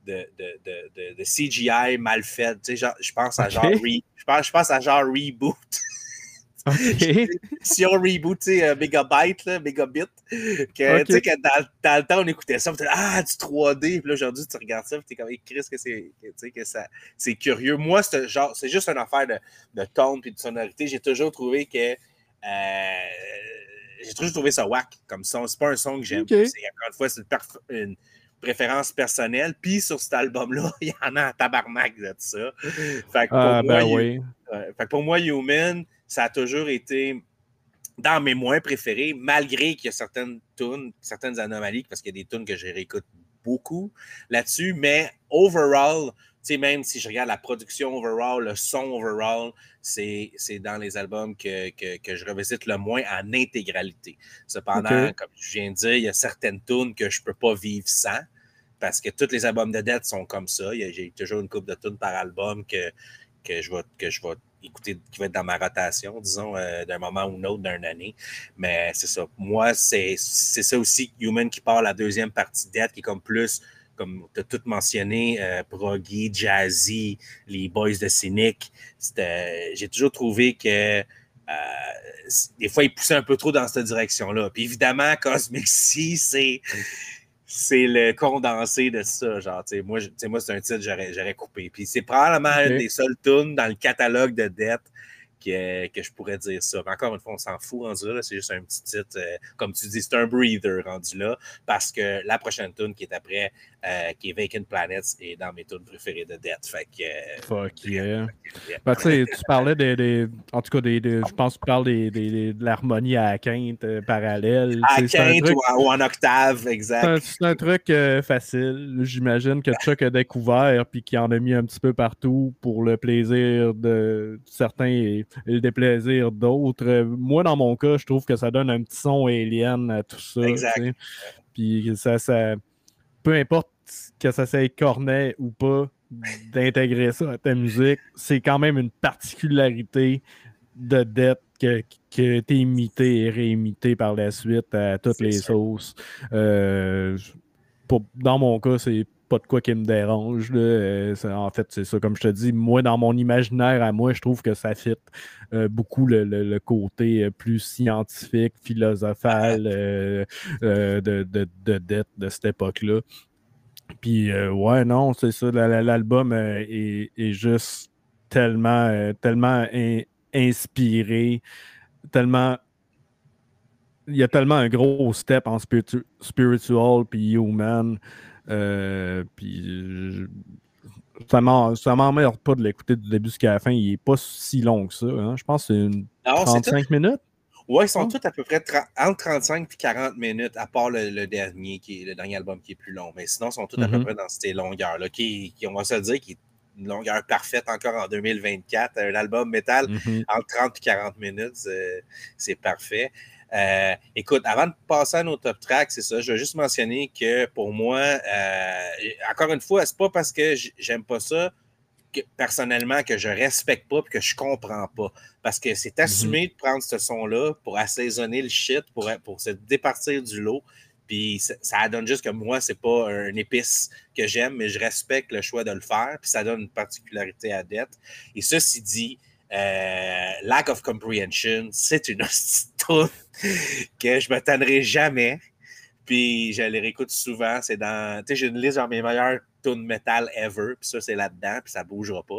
CGI mal faite. Tu sais, genre, je pense à genre Reboot. OK. Si on reboot, tu sais, Megabit, que, tu sais, que dans le temps, on écoutait ça, du 3D, puis là, aujourd'hui, tu regardes ça, puis t'es comme, Chris, que c'est curieux. Moi, c'est juste une affaire de tone puis de sonorité. J'ai toujours trouvé ça whack comme son. C'est pas un son que j'aime. Okay. Encore une fois, c'est une préférence personnelle. Puis sur cet album-là, il y en a un tabarnak de ça. Fait que pour moi, Human, ça a toujours été dans mes moins préférés, malgré qu'il y a certaines tunes, certaines anomalies, parce qu'il y a des tunes que je réécoute beaucoup là-dessus, mais overall, tu sais, même si je regarde la production overall, le son overall, c'est dans les albums que je revisite le moins en intégralité. Cependant, comme je viens de dire, il y a certaines tunes que je ne peux pas vivre sans, parce que tous les albums de Death sont comme ça. J'ai toujours une couple de tunes par album que je vais écouter, qui va être dans ma rotation, disons, d'un moment ou d'un autre d'une année. Mais c'est ça. Moi, c'est ça aussi, Human, qui part la deuxième partie de Death, qui est comme plus, comme tu as tout mentionné, proggy, jazzy, les boys de Cynic. J'ai toujours trouvé que des fois, ils poussaient un peu trop dans cette direction-là. Puis évidemment, Cosmic Sea, c'est le condensé de ça. Genre, moi, c'est un titre que j'aurais coupé. Puis c'est probablement une des seules tunes dans le catalogue de Death que je pourrais dire ça. Mais encore une fois, on s'en fout rendu là. C'est juste un petit titre. Comme tu dis, c'est un breather rendu là. Parce que la prochaine tune qui est après, qui est Vacant Planets, est dans mes tunes préférées de Death. Fait que. Fuck yeah. Ben, tu parlais en tout cas, je pense que tu parles de l'harmonie à la quinte parallèle. À la quinte ou en octave, exact. C'est un truc facile. J'imagine que Chuck a découvert puis qu'il en a mis un petit peu partout pour le plaisir de certains et le déplaisir d'autres. Moi, dans mon cas, je trouve que ça donne un petit son alien à tout ça. Exact. Puis ça, peu importe que ça soit Cornet ou pas, d'intégrer ça à ta musique, c'est quand même une particularité de Death que t'es imité et réimité par la suite à toutes les sauces. Dans mon cas, c'est pas de quoi qui me dérange. En fait, c'est ça, comme je te dis, moi, dans mon imaginaire à moi, je trouve que ça fit beaucoup le côté plus scientifique, philosophal de Death de cette époque-là. Puis, ouais, non, c'est ça. L'album est juste tellement, tellement inspiré, tellement. Il y a tellement un gros step en spiritual puis human. Puis, ça m'emmerde pas de l'écouter du début jusqu'à la fin. Il est pas si long que ça. Hein. Je pense que c'est une 35 minutes. Ouais, ils sont tous à peu près entre 35 et 40 minutes, à part le dernier, qui est le dernier album qui est plus long. Mais sinon, ils sont tous à peu près dans ces longueurs-là, qui, on va se dire, qui est une longueur parfaite encore en 2024. Un album métal entre 30 et 40 minutes, c'est parfait. Écoute, avant de passer à nos top tracks, c'est ça, je veux juste mentionner que pour moi, encore une fois, c'est pas parce que j'aime pas ça personnellement que je respecte pas et que je comprends pas. Parce que c'est assumé de prendre ce son-là pour assaisonner le shit, pour se départir du lot. Puis ça donne juste que moi, c'est pas une épice que j'aime, mais je respecte le choix de le faire. Puis ça donne une particularité à Death. Et ceci dit, Lack of Comprehension, c'est une hostie de toune que je me tannerai jamais. Puis je les réécoute souvent. C'est dans. Tu sais, j'ai une liste de mes meilleurs tunes metal ever. Puis ça, c'est là-dedans. Puis ça bougera pas.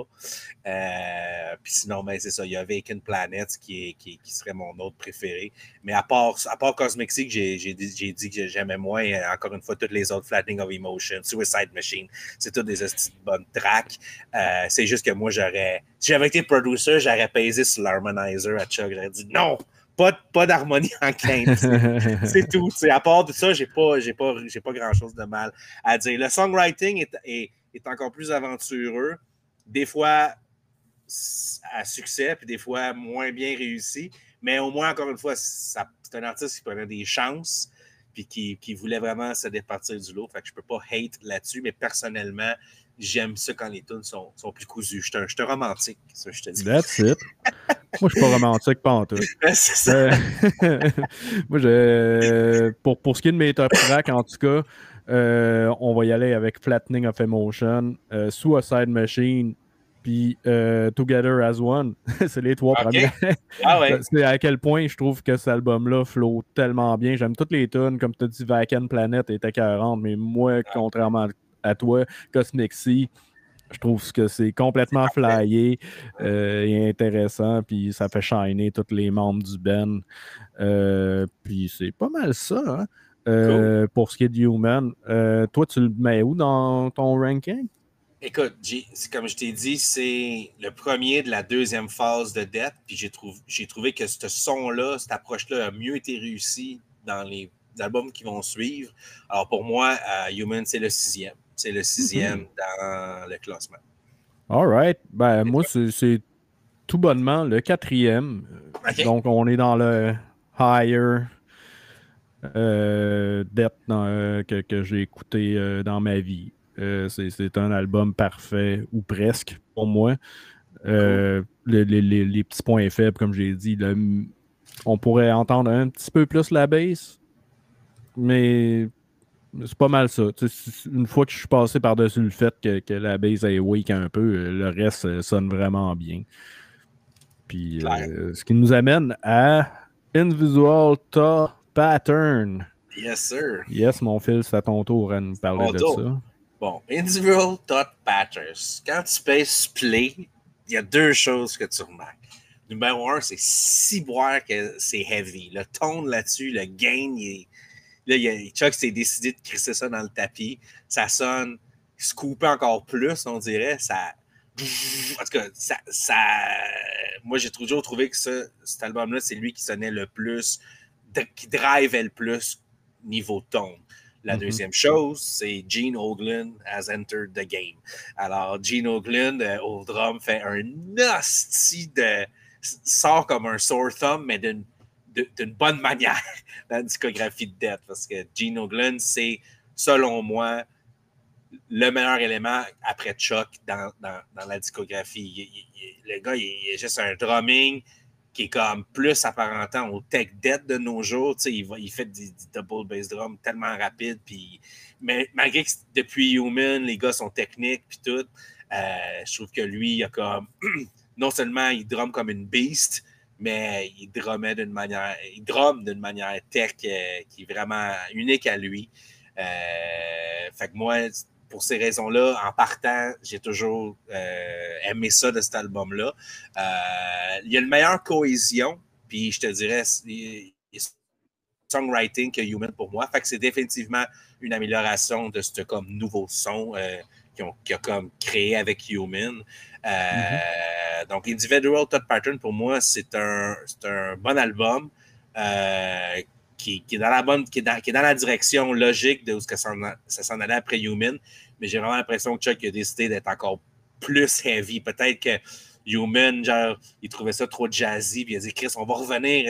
Puis sinon, ben, c'est ça. Il y a Vacant Planet qui serait mon autre préféré. Mais à part Cosmic Sea, que j'ai dit que j'aimais moins, encore une fois, toutes les autres, Flattening of Emotion, Suicide Machine, c'est toutes des bonnes tracks. C'est juste que moi, si j'avais été producer, j'aurais pesé sur l'harmonizer à Chuck. J'aurais dit non! Pas d'harmonie en quinte. C'est tout. T'sais, à part de ça, j'ai pas grand-chose de mal à dire. Le songwriting est encore plus aventureux. Des fois à succès, puis des fois moins bien réussi. Mais au moins, encore une fois, c'est un artiste qui prenait des chances puis qui voulait vraiment se départir du lot. Fait que je peux pas hate là-dessus, mais personnellement, j'aime ça quand les tunes sont plus cousues. Je suis un romantique, ça, je te dis. That's it. Moi, je suis pas romantique, pas en tout. C'est ça. Moi, pour ce qui est de mes top tracks, en tout cas, on va y aller avec Flattening of Emotion, Suicide Machine, puis Together as One. C'est les trois premiers. Ah ouais. C'est à quel point je trouve que cet album-là flotte tellement bien. J'aime toutes les tunes, comme tu as dit, Vacant Planet était 40, mais moi, contrairement à toi, Cosmic Sea, je trouve que c'est complètement flyé et intéressant, puis ça fait shiner tous les membres du band. Puis c'est pas mal ça, hein? Cool. Pour ce qui est de Human. Toi, tu le mets où dans ton ranking? Écoute, comme je t'ai dit, c'est le premier de la deuxième phase de Death, puis j'ai trouvé que ce son-là, cette approche-là a mieux été réussie dans les albums qui vont suivre. Alors pour moi, Human, c'est le sixième. C'est le sixième dans le classement. All right. Ben, moi, c'est tout bonnement le quatrième. Okay. Donc, on est dans le higher depth que j'ai écouté dans ma vie. C'est un album parfait, ou presque, pour moi. Cool. Les petits points faibles, comme j'ai dit, on pourrait entendre un petit peu plus la bass, mais c'est pas mal ça. Une fois que je suis passé par-dessus le fait que la bass est weak un peu, le reste sonne vraiment bien. Puis ce qui nous amène à Invisual Thought Pattern. Yes, sir. Yes, mon fils, c'est à ton tour à nous parler de ça. Bon, Invisible Thought Patterns. Quand tu pèses play, il y a deux choses que tu remarques. Numéro un, c'est si boire que c'est heavy. Le tone là-dessus, le gain, Chuck s'est décidé de crisser ça dans le tapis. Ça sonne scoopé encore plus, on dirait. En tout cas, moi, j'ai toujours trouvé que cet album-là, c'est lui qui sonnait le plus, qui drivait le plus niveau tone. La deuxième chose, c'est Gene Hoglan has entered the game. Alors, Gene Hoglan, au drum, fait un hostie sort comme un sore thumb, mais d'une bonne manière dans la discographie de Death. Parce que Gene Hoglan, c'est, selon moi, le meilleur élément après Chuck dans la discographie. Le gars, il est juste un drumming qui est comme plus apparentant au tech death de nos jours. Il fait du double bass drum tellement rapide. Mais malgré que depuis Human, les gars sont techniques puis tout, je trouve que lui, il a comme non seulement il drum comme une beast, mais il drum d'une manière tech qui est vraiment unique à lui. Fait que moi, pour ces raisons-là, en partant, j'ai toujours aimé ça de cet album-là. Il y a une meilleure cohésion, puis je te dirais, songwriting que Human pour moi. Fait que c'est définitivement une amélioration de ce comme nouveau son qu'il a comme créé avec Human. Donc, Individual Thought Pattern, pour moi, c'est un bon album qui est dans la direction logique de où ça s'en allait après Human. Mais j'ai vraiment l'impression que Chuck a décidé d'être encore plus heavy. Peut-être que Human, genre, il trouvait ça trop jazzy, puis il a dit, Chris, on va revenir,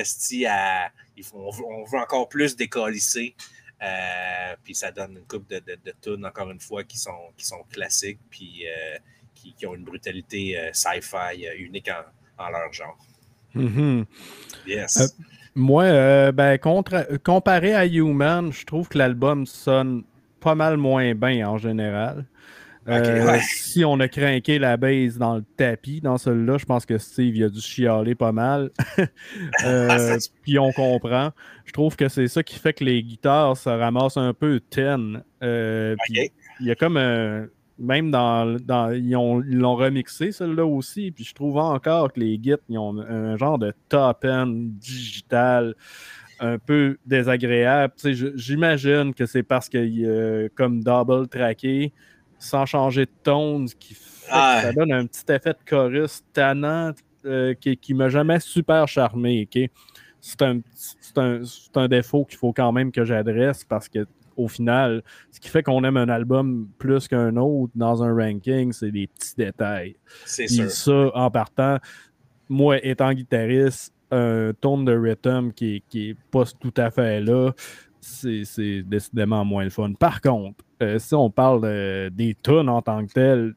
on veut encore plus décalisser. Puis ça donne une couple de tunes, encore une fois, qui sont classiques, puis qui ont une brutalité sci-fi unique en leur genre. Mm-hmm. Yes. Moi, comparé à Human, je trouve que l'album sonne pas mal moins bien en général. OK, ouais. Si on a craqué la base dans le tapis, dans celui-là, je pense que Steve il a dû chialer pas mal. Ça Puis on comprend. Je trouve que c'est ça qui fait que les guitares se ramassent un peu ten. Puis OK. il y a comme un. Même ils l'ont remixé, celle-là aussi. Puis je trouve encore que les guides, ils ont un genre de top-end digital un peu désagréable. Tu sais, j'imagine que c'est parce qu'il y a comme double tracké sans changer de tone, ce qui fait que Ah, ça donne un petit effet de chorus tannant qui m'a jamais super charmé. Ok? C'est un défaut qu'il faut quand même que j'adresse parce que au final, ce qui fait qu'on aime un album plus qu'un autre dans un ranking, c'est des petits détails. c'est Puis sûr. ça, en partant, moi, étant guitariste, un tone de rhythm qui est pas tout à fait là, c'est décidément moins le fun. Par contre, si on parle des tunes en tant que telles,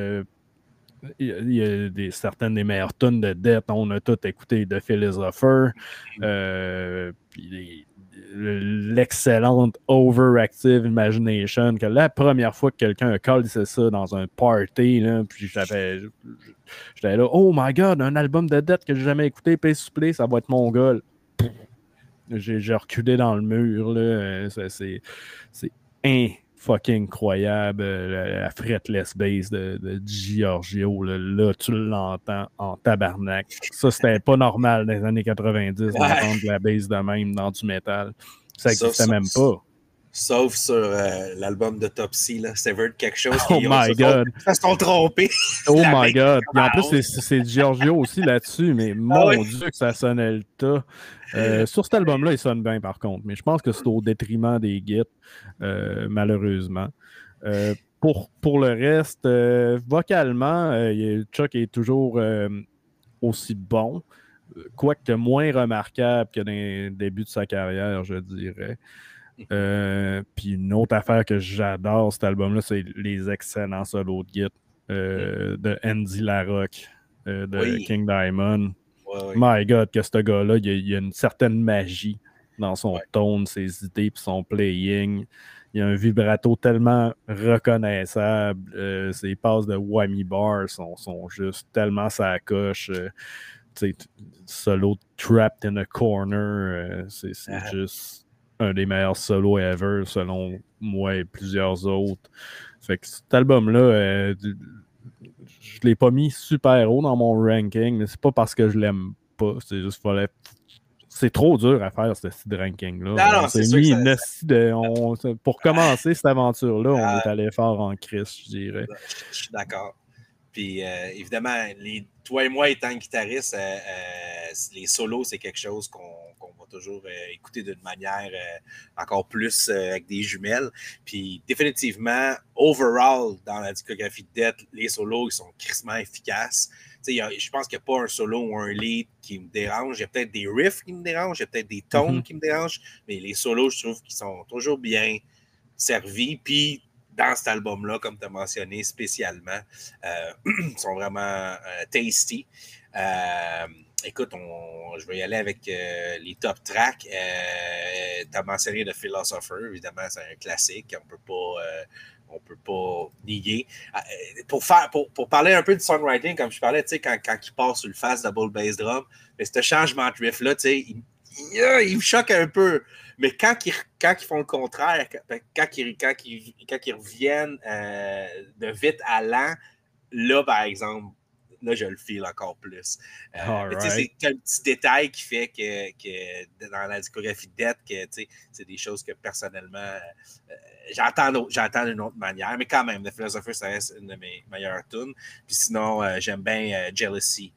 il y a certaines des meilleures tunes de Death. On a tout écouté The Philosopher, puis l'excellente Overactive Imagination, que la première fois que quelqu'un a callé ça dans un party, là, puis j'étais là, oh my god, un album de Death que j'ai jamais écouté, Pace to Play, ça va être mon goal. J'ai reculé dans le mur, là. C'est fucking incroyable. La fretless bass de Giorgio, là, tu l'entends en tabarnak. Ça, c'était pas normal dans les années 90 Ouais. d'entendre de la bass de même dans du métal. Ça Sauf, existait sauf, même pas. sauf sur l'album d'autopsie, là. Severed quelque chose Oh qui my god. se sont trompés. Oh La my baie god. comme Puis en à plus, 11. c'est Giorgio aussi là-dessus, mais Ah oui. mon Dieu que ça sonnait le tas. Sur cet album-là, il sonne bien par contre, mais je pense que c'est au détriment des guides, malheureusement. Pour le reste, vocalement, Chuck est toujours aussi bon, quoique moins remarquable que dans les débuts de sa carrière, je dirais. Puis une autre affaire que j'adore, cet album-là, c'est les excellents solos de guitare de Andy Larocque de Oui. King Diamond. Oui, oui. My God, que ce gars-là, il y a une certaine magie dans son Ouais. tone, ses idées, puis son playing. Il y a un vibrato tellement reconnaissable. Ses passes de whammy bar sont juste tellement sa coche. Solo Trapped in a Corner, c'est Ah, juste un des meilleurs solos ever, selon moi et plusieurs autres. Fait que cet album-là, je l'ai pas mis super haut dans mon ranking, mais c'est pas parce que je l'aime pas. C'est juste fallait. C'est trop dur à faire ce style de ranking-là. non, On non, c'est s'est sûr que mis ça. une pour commencer cette aventure-là, on est Ah, allé fort en crise, je dirais. je suis d'accord. Puis évidemment, toi et moi étant guitaristes, les solos, c'est quelque chose qu'on va toujours écouter d'une manière encore plus avec des jumelles. Puis définitivement, overall, dans la discographie de Death, les solos, ils sont crissement efficaces. Je pense qu'il n'y a pas un solo ou un lead qui me dérange. Il y a peut-être des riffs qui me dérangent, il y a peut-être des tones qui me dérangent, mais les solos, je trouve qu'ils sont toujours bien servis. Puis dans cet album-là, comme tu as mentionné spécialement, sont vraiment tasty. Écoute, je vais y aller avec les top tracks. Tu as mentionné The Philosopher, évidemment, c'est un classique. On peut pas nier. Pour parler un peu du songwriting, comme je parlais, quand il part sur le fast double bass drum, mais ce changement de riff-là, il me choque un peu. Mais quand ils font le contraire, quand ils reviennent de vite à lent, là, par exemple, là, je le feel encore plus. All Mais tu sais, right. c'est un petit détail qui fait que dans la discographie de Death, c'est des choses que personnellement, j'entends d'une autre manière. Mais quand même, The Philosopher, ça reste une de mes meilleures tunes. Puis sinon, j'aime bien Jealousy.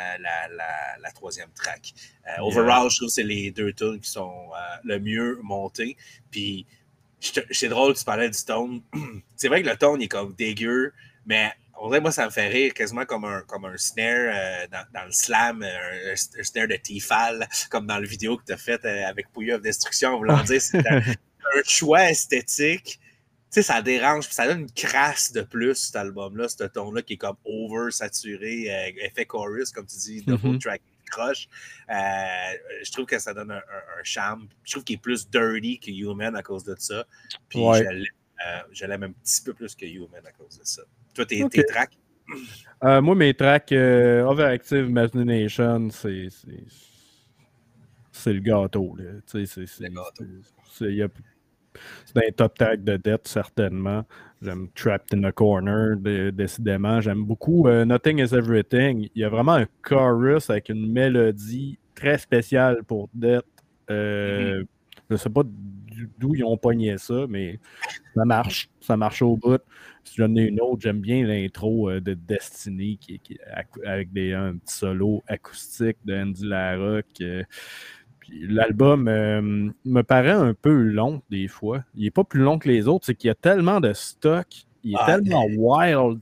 La troisième track. Yeah. Overall, je trouve que c'est les deux tunes qui sont le mieux montées. Puis c'est drôle, tu parlais du tone. C'est vrai que le tone est comme dégueu, mais on dirait moi, ça me fait rire quasiment comme un snare dans le slam, un snare de T-Fall, comme dans le vidéo que tu as fait avec Pouilleux of Destruction, en voulant dire c'est un choix esthétique. Tu sais, ça dérange, puis ça donne une crasse de plus, cet album-là, ce ton-là qui est comme over-saturé, effet chorus, comme tu dis, double track croche. Je trouve que ça donne un charme. Je trouve qu'il est plus dirty que Human à cause de ça. Puis je l'aime un petit peu plus que Human à cause de ça. Toi, tes tracks? Moi, mes tracks Overactive Machination, c'est le gâteau. C'est un top track de Death, certainement. J'aime Trapped in a Corner, décidément. J'aime beaucoup Nothing is Everything. Il y a vraiment un chorus avec une mélodie très spéciale pour Death. Je ne sais pas d'où ils ont pogné ça, mais ça marche. Ça marche au bout. Si j'en ai une autre, j'aime bien l'intro de Destiny avec un petit solo acoustique de Andy Larocque. L'album me paraît un peu long des fois. Il n'est pas plus long que les autres, c'est qu'il y a tellement de stock, il est tellement wild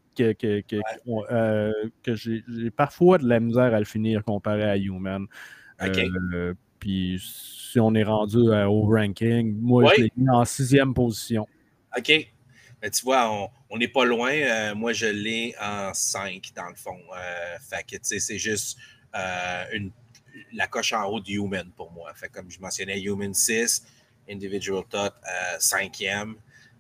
que j'ai parfois de la misère à le finir comparé à Human. Puis si on est rendu au ranking, moi je l'ai mis en 6e position. OK. Mais tu vois, on n'est pas loin. Moi, je l'ai en 5 dans le fond. Fait que tu sais, c'est juste la coche en haut de Human pour moi. Fait comme je mentionnais, Human 6, Individual Thought 5e.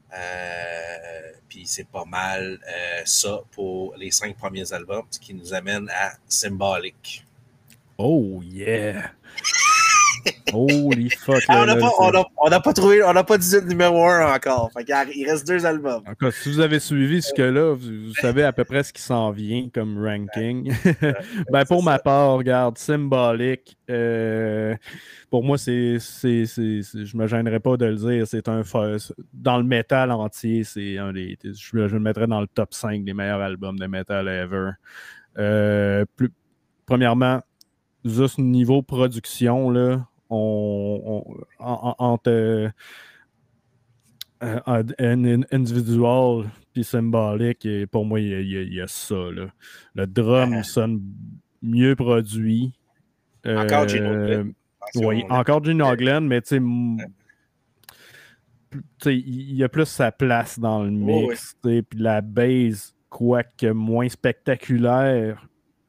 Puis c'est pas mal ça pour les 5 premiers albums, ce qui nous amène à Symbolic. Oh yeah! Holy fuck! On n'a pas trouvé, on n'a pas dit le numéro 1 encore. Fait il reste 2 albums. Encore, si vous avez suivi ce que-là, vous savez à peu près ce qui s'en vient comme ranking. Pour ma part, regarde, Symbolic, pour moi, je me gênerais pas de le dire, c'est dans le métal entier, c'est un des. Je le mettrais dans le top 5 des meilleurs albums de metal ever. Premièrement, juste niveau production, là, entre Individual puis Symbolic, et pour moi, il y a ça. Là. Le drum sonne mieux produit. Encore Gene Oglen. Oui, encore Gene Oglen, mais tu sais, il y a plus sa place dans le mix. Puis la bass, quoique moins spectaculaire,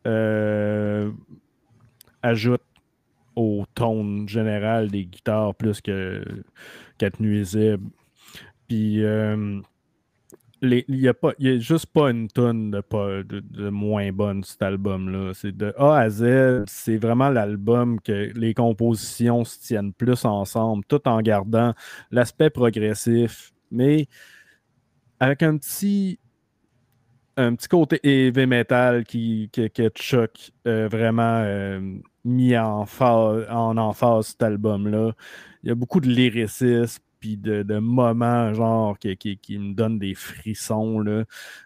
ajoute au tone général des guitares plus qu'être nuisible. Puis il n'y a juste pas une tonne de moins bonne cet album-là. C'est de A à Z, c'est vraiment l'album que les compositions se tiennent plus ensemble, tout en gardant l'aspect progressif, mais avec un petit côté heavy metal qui te choque vraiment mis en emphase cet album-là. Il y a beaucoup de lyricisme puis de moments genre qui me donnent des frissons là.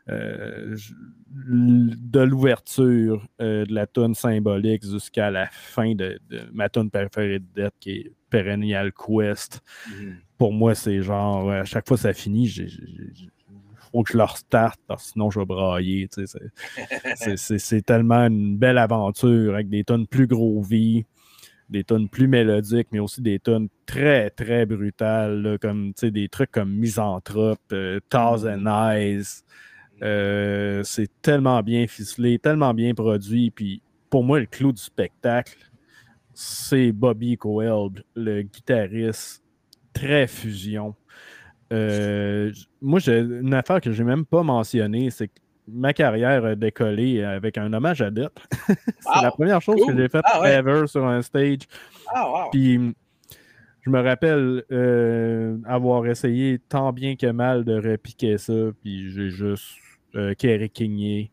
De l'ouverture de la tune Symbolique jusqu'à la fin de ma tune préférée de Death qui est Perennial Quest. Pour moi, c'est genre à chaque fois que ça finit, faut que je le restarte parce que sinon je vais brailler. C'est tellement une belle aventure avec des tonnes plus groovy, des tonnes plus mélodiques, mais aussi des tonnes très, très brutales, là, comme des trucs comme Misanthrope, Thousand Eyes. C'est tellement bien ficelé, tellement bien produit. Puis pour moi, le clou du spectacle, c'est Bobby Coelho, le guitariste, très fusion. Moi, j'ai une affaire que je n'ai même pas mentionnée, c'est que ma carrière a décollé avec un hommage à Death. C'est la première chose que j'ai faite ever sur un stage. Puis je me rappelle avoir essayé tant bien que mal de repiquer ça, puis j'ai juste Kerry Kingé.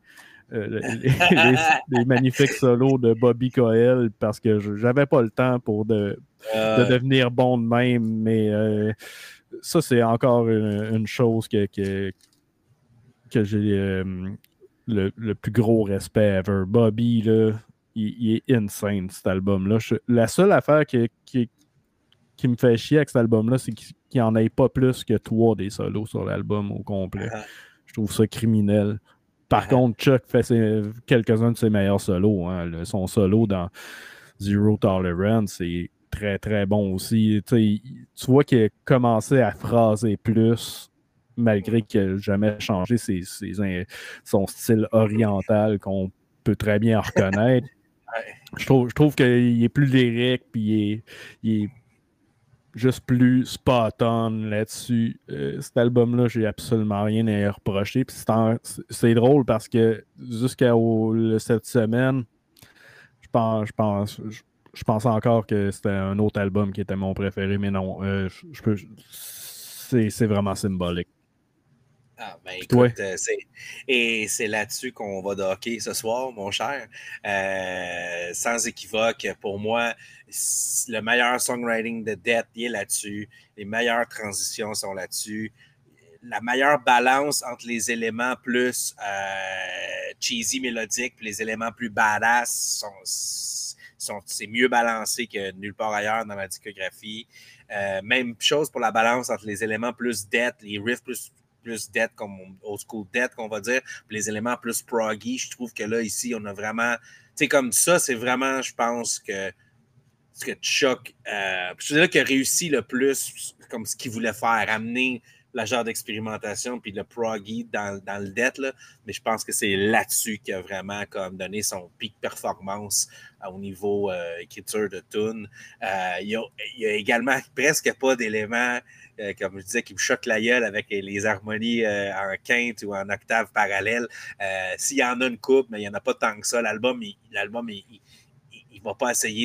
Les magnifiques solos de Bobby Coelho parce que j'avais pas le temps de devenir bon de même, mais ça, c'est encore une chose que j'ai le plus gros respect ever. Bobby, là, il est insane, cet album-là. La seule affaire qui me fait chier avec cet album-là, c'est qu'il n'y en ait pas plus que 3 des solos sur l'album au complet. Je trouve ça criminel. Par contre, Chuck fait quelques-uns de ses meilleurs solos. Hein. Son solo dans Zero Tolerance, c'est très, très bon aussi. Tu vois qu'il a commencé à phraser plus, malgré qu'il n'a jamais changé son style oriental qu'on peut très bien reconnaître. Ouais. Je trouve qu'il est plus lyrique, puis il est juste plus spot-on là-dessus. Cet album-là, j'ai absolument rien à y reprocher. Puis c'est drôle parce que jusqu'à cette semaine, je pense, je pense, je pensais encore que c'était un autre album qui était mon préféré, mais non, c'est vraiment symbolique. Ah, ben Puis toi? écoute, c'est là-dessus qu'on va docker ce soir, mon cher. Sans équivoque, pour moi, le meilleur songwriting de Death il est là-dessus. Les meilleures transitions sont là-dessus. La meilleure balance entre les éléments plus cheesy, mélodiques, puis les éléments plus badass c'est mieux balancé que nulle part ailleurs dans la discographie. Même chose pour la balance entre les éléments plus death, les riffs plus death, comme old school death, qu'on va dire, puis les éléments plus proggy. Je trouve que là, ici, on a vraiment. Tu sais, comme ça, c'est vraiment, je pense que ce que Chuck, c'est là qu'il a réussi le plus, comme ce qu'il voulait faire, amener la genre d'expérimentation puis le proggy dans le death, là. Mais je pense que c'est là-dessus qu'il a vraiment comme donné son pic performance au niveau écriture de tune. Il y a également presque pas d'éléments, comme je disais, qui me choquent la gueule avec les harmonies en quinte ou en octave parallèle. S'il y en a une coupe, mais il n'y en a pas tant que ça. L'album, il ne va pas essayer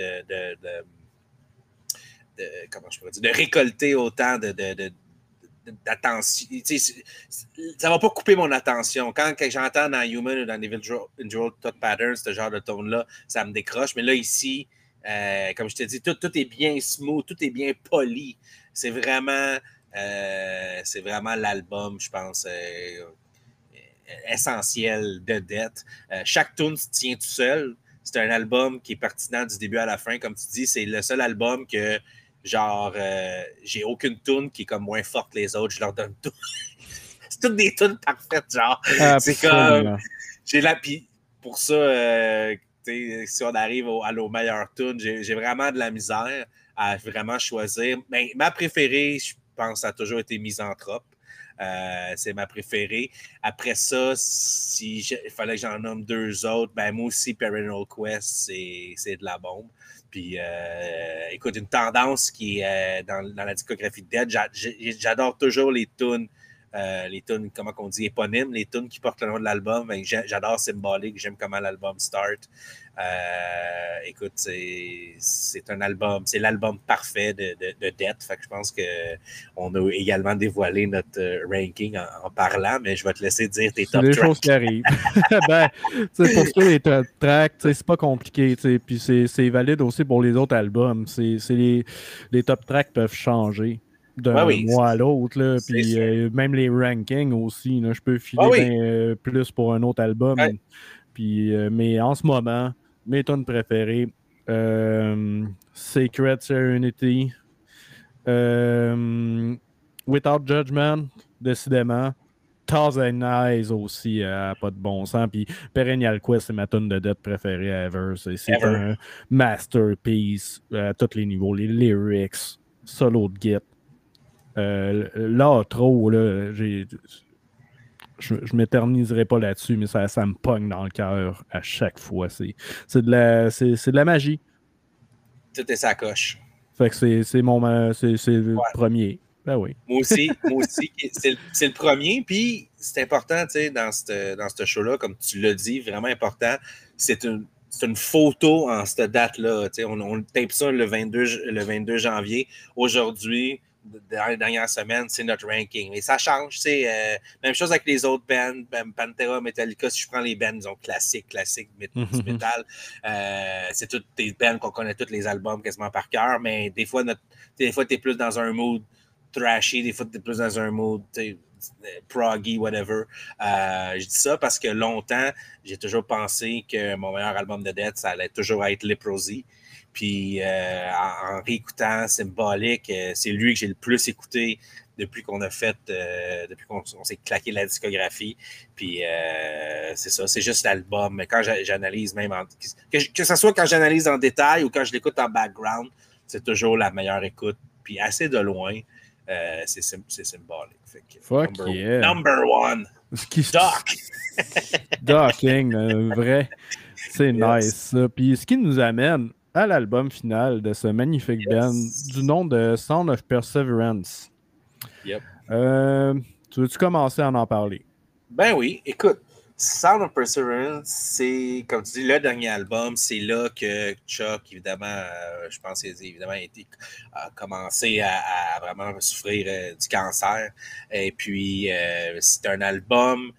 comment je pourrais dire, de récolter autant d'attention. Ça va pas couper mon attention. Quand j'entends dans Human ou dans Individual Thought Patterns, ce genre de tone-là, ça me décroche. Mais là, ici, comme je te dis, tout est bien smooth, tout est bien poli. C'est vraiment l'album, je pense, essentiel de Death. Chaque tune se tient tout seul. C'est un album qui est pertinent du début à la fin. Comme tu dis, c'est le seul album que genre, j'ai aucune tune qui est comme moins forte que les autres. Je leur donne tout. C'est toutes des tunes parfaites, genre. C'est comme. J'ai la. Puis pour ça, si on arrive à nos meilleures tunes, j'ai vraiment de la misère à vraiment choisir. Mais ma préférée, je pense, a toujours été Misanthrope. C'est ma préférée. Après ça, si il fallait que j'en nomme deux autres, ben moi aussi, Perennial Quest, c'est de la bombe. Puis, écoute, une tendance qui est dans la discographie de Dead, j'adore toujours les tunes, comment on dit, éponymes, les tunes qui portent le nom de l'album. J'adore Symbolic, j'aime comment l'album start. Écoute, c'est un album, c'est l'album parfait de Death. Fait que je pense qu'on a également dévoilé notre ranking en parlant, mais je vais te laisser dire tes top tracks. C'est des choses qui arrivent. Ben, pour ça, les top tracks, c'est pas compliqué. Puis c'est valide aussi pour les autres albums. Les top tracks peuvent changer d'un mois à l'autre. Puis même les rankings aussi. Là, je peux filer plus pour un autre album. Ouais. Puis, mais en ce moment, mes tunes préférées, Sacred Serenity, Without Judgment, décidément. Thousand Eyes aussi, pas de bon sens. Puis Perennial Quest, c'est ma tune de Death préférée ever. C'est un masterpiece à tous les niveaux. Les lyrics, solo de Git. L'outro, là, je m'éterniserai pas là-dessus, mais ça me pogne dans le cœur à chaque fois. C'est de la magie. Tout est sa coche. Fait que c'est le premier. Ben oui. Moi aussi, c'est le premier. Puis c'est important, tu sais, dans ce show-là, comme tu l'as dit, vraiment important. C'est une photo en cette date-là. On tape ça le 22 janvier. Aujourd'hui, dans les dernières semaines, c'est notre ranking. Mais ça change. Même chose avec les autres bands, Pantera, Metallica, si je prends les bands, disons, classiques du métal. C'est toutes des bands qu'on connaît tous les albums quasiment par cœur, mais des fois, tu es plus dans un mood trashy, des fois, tu es plus dans un mood proggy, whatever. Je dis ça parce que longtemps, j'ai toujours pensé que mon meilleur album de Death, ça allait toujours être Leprosy. Puis en réécoutant Symbolic, c'est lui que j'ai le plus écouté depuis qu'on s'est claqué la discographie. Puis c'est ça, c'est juste l'album. Mais quand j'analyse même, que ce soit quand j'analyse en détail ou quand je l'écoute en background, c'est toujours la meilleure écoute. Puis assez de loin, c'est Symbolic. Number one. Doc. Docking, vrai. C'est nice, Yes. ça. Puis ce qui nous amène à l'album final de ce magnifique band du Yes. nom de Sound of Perseverance. Yep. Euh, Tu veux-tu commencer à en parler? Ben oui, écoute, Sound of Perseverance, c'est, comme tu dis, le dernier album. C'est là que Chuck, évidemment, je pense qu'il a évidemment a commencé à vraiment souffrir du cancer. Et puis, c'est un album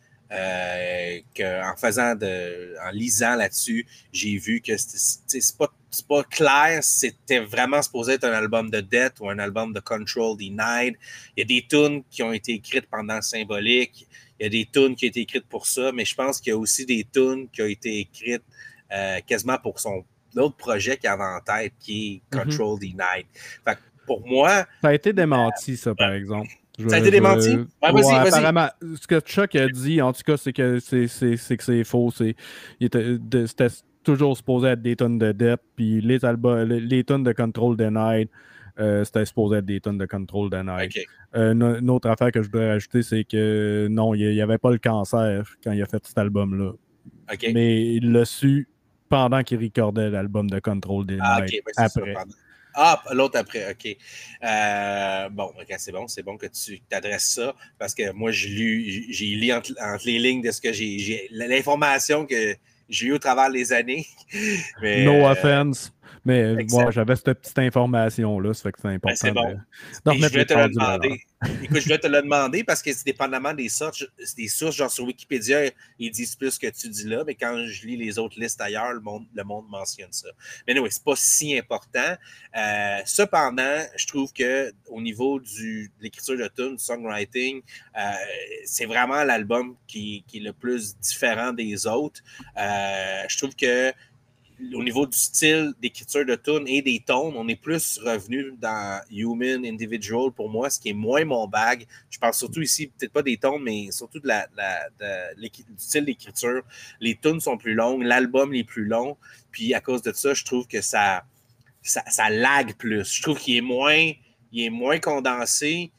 en lisant là-dessus, j'ai vu que c'est pas clair, c'était vraiment supposé être un album de Death ou un album de Control Denied. Il y a des tunes qui ont été écrites pendant le symbolique. Il y a des tunes qui ont été écrites pour ça, mais je pense qu'il y a aussi des tunes qui ont été écrites quasiment pour son autre projet qu'il avait en tête, qui est Mhm. Control Denied. Fait que pour moi, Ça a été démenti, ça, par exemple. ça a été démenti? Ouais, Ouais, vas-y, vas-y. apparemment, ce que Chuck a dit, en tout cas, c'est que c'est faux. C'était toujours supposé être des tonnes de depth, puis les albums, les tonnes de Control Denied, c'était supposé être des tonnes de Control Denied. OK. Une autre affaire que je voudrais rajouter, c'est que non, il n'y avait pas le cancer quand il a fait cet album-là. OK. Mais il l'a su pendant qu'il recordait l'album de Control Ah, Denied OK, ben c'est ça, après. pardon. Ah, l'autre après, OK. Bon, OK, c'est bon que tu t'adresses ça, parce que moi, j'ai lu entre les lignes de ce que l'information que j'ai eue au travers des années. No Mais, offense, mais moi, excellent. j'avais cette petite information-là, ça fait que c'est Ben, c'est important bon. de Et je remettre les voulais te le cartes du valeur. demander. Écoute, je voulais te le demander parce que c'est dépendamment des sources, genre sur Wikipédia, ils disent plus ce que tu dis là, mais quand je lis les autres listes ailleurs, le monde mentionne ça. Mais oui, c'est pas si important. Cependant, je trouve que au niveau de l'écriture de tunes, du songwriting, c'est vraiment l'album qui est le plus différent des autres. Je trouve que au niveau du style d'écriture de tune et des tones, on est plus revenu dans Human Individual pour moi, ce qui est moins mon bag. Je parle surtout ici, peut-être pas des tones, mais surtout du style d'écriture. Les tunes sont plus longues, l'album est plus long, puis à cause de ça, je trouve que ça lag plus. Je trouve il est moins condensé.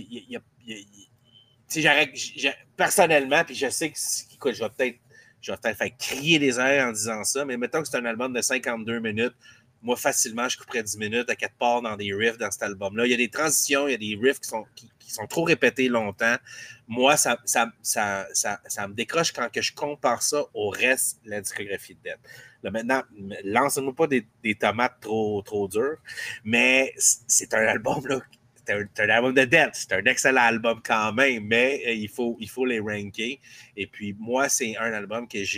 Personnellement, puis je sais que écoute, je vais peut-être faire crier des airs en disant ça, mais mettons que c'est un album de 52 minutes. Moi, facilement, je couperais 10 minutes à quatre parts dans des riffs dans cet album-là. Il y a des transitions, il y a des riffs qui sont trop répétés longtemps. Moi, ça me décroche quand que je compare ça au reste de la discographie de Death. Là, maintenant, lance-moi pas des tomates trop dures, mais c'est un album là, c'est un album de Death. C'est un excellent album quand même, mais il faut les ranker. Et puis, moi, c'est un album que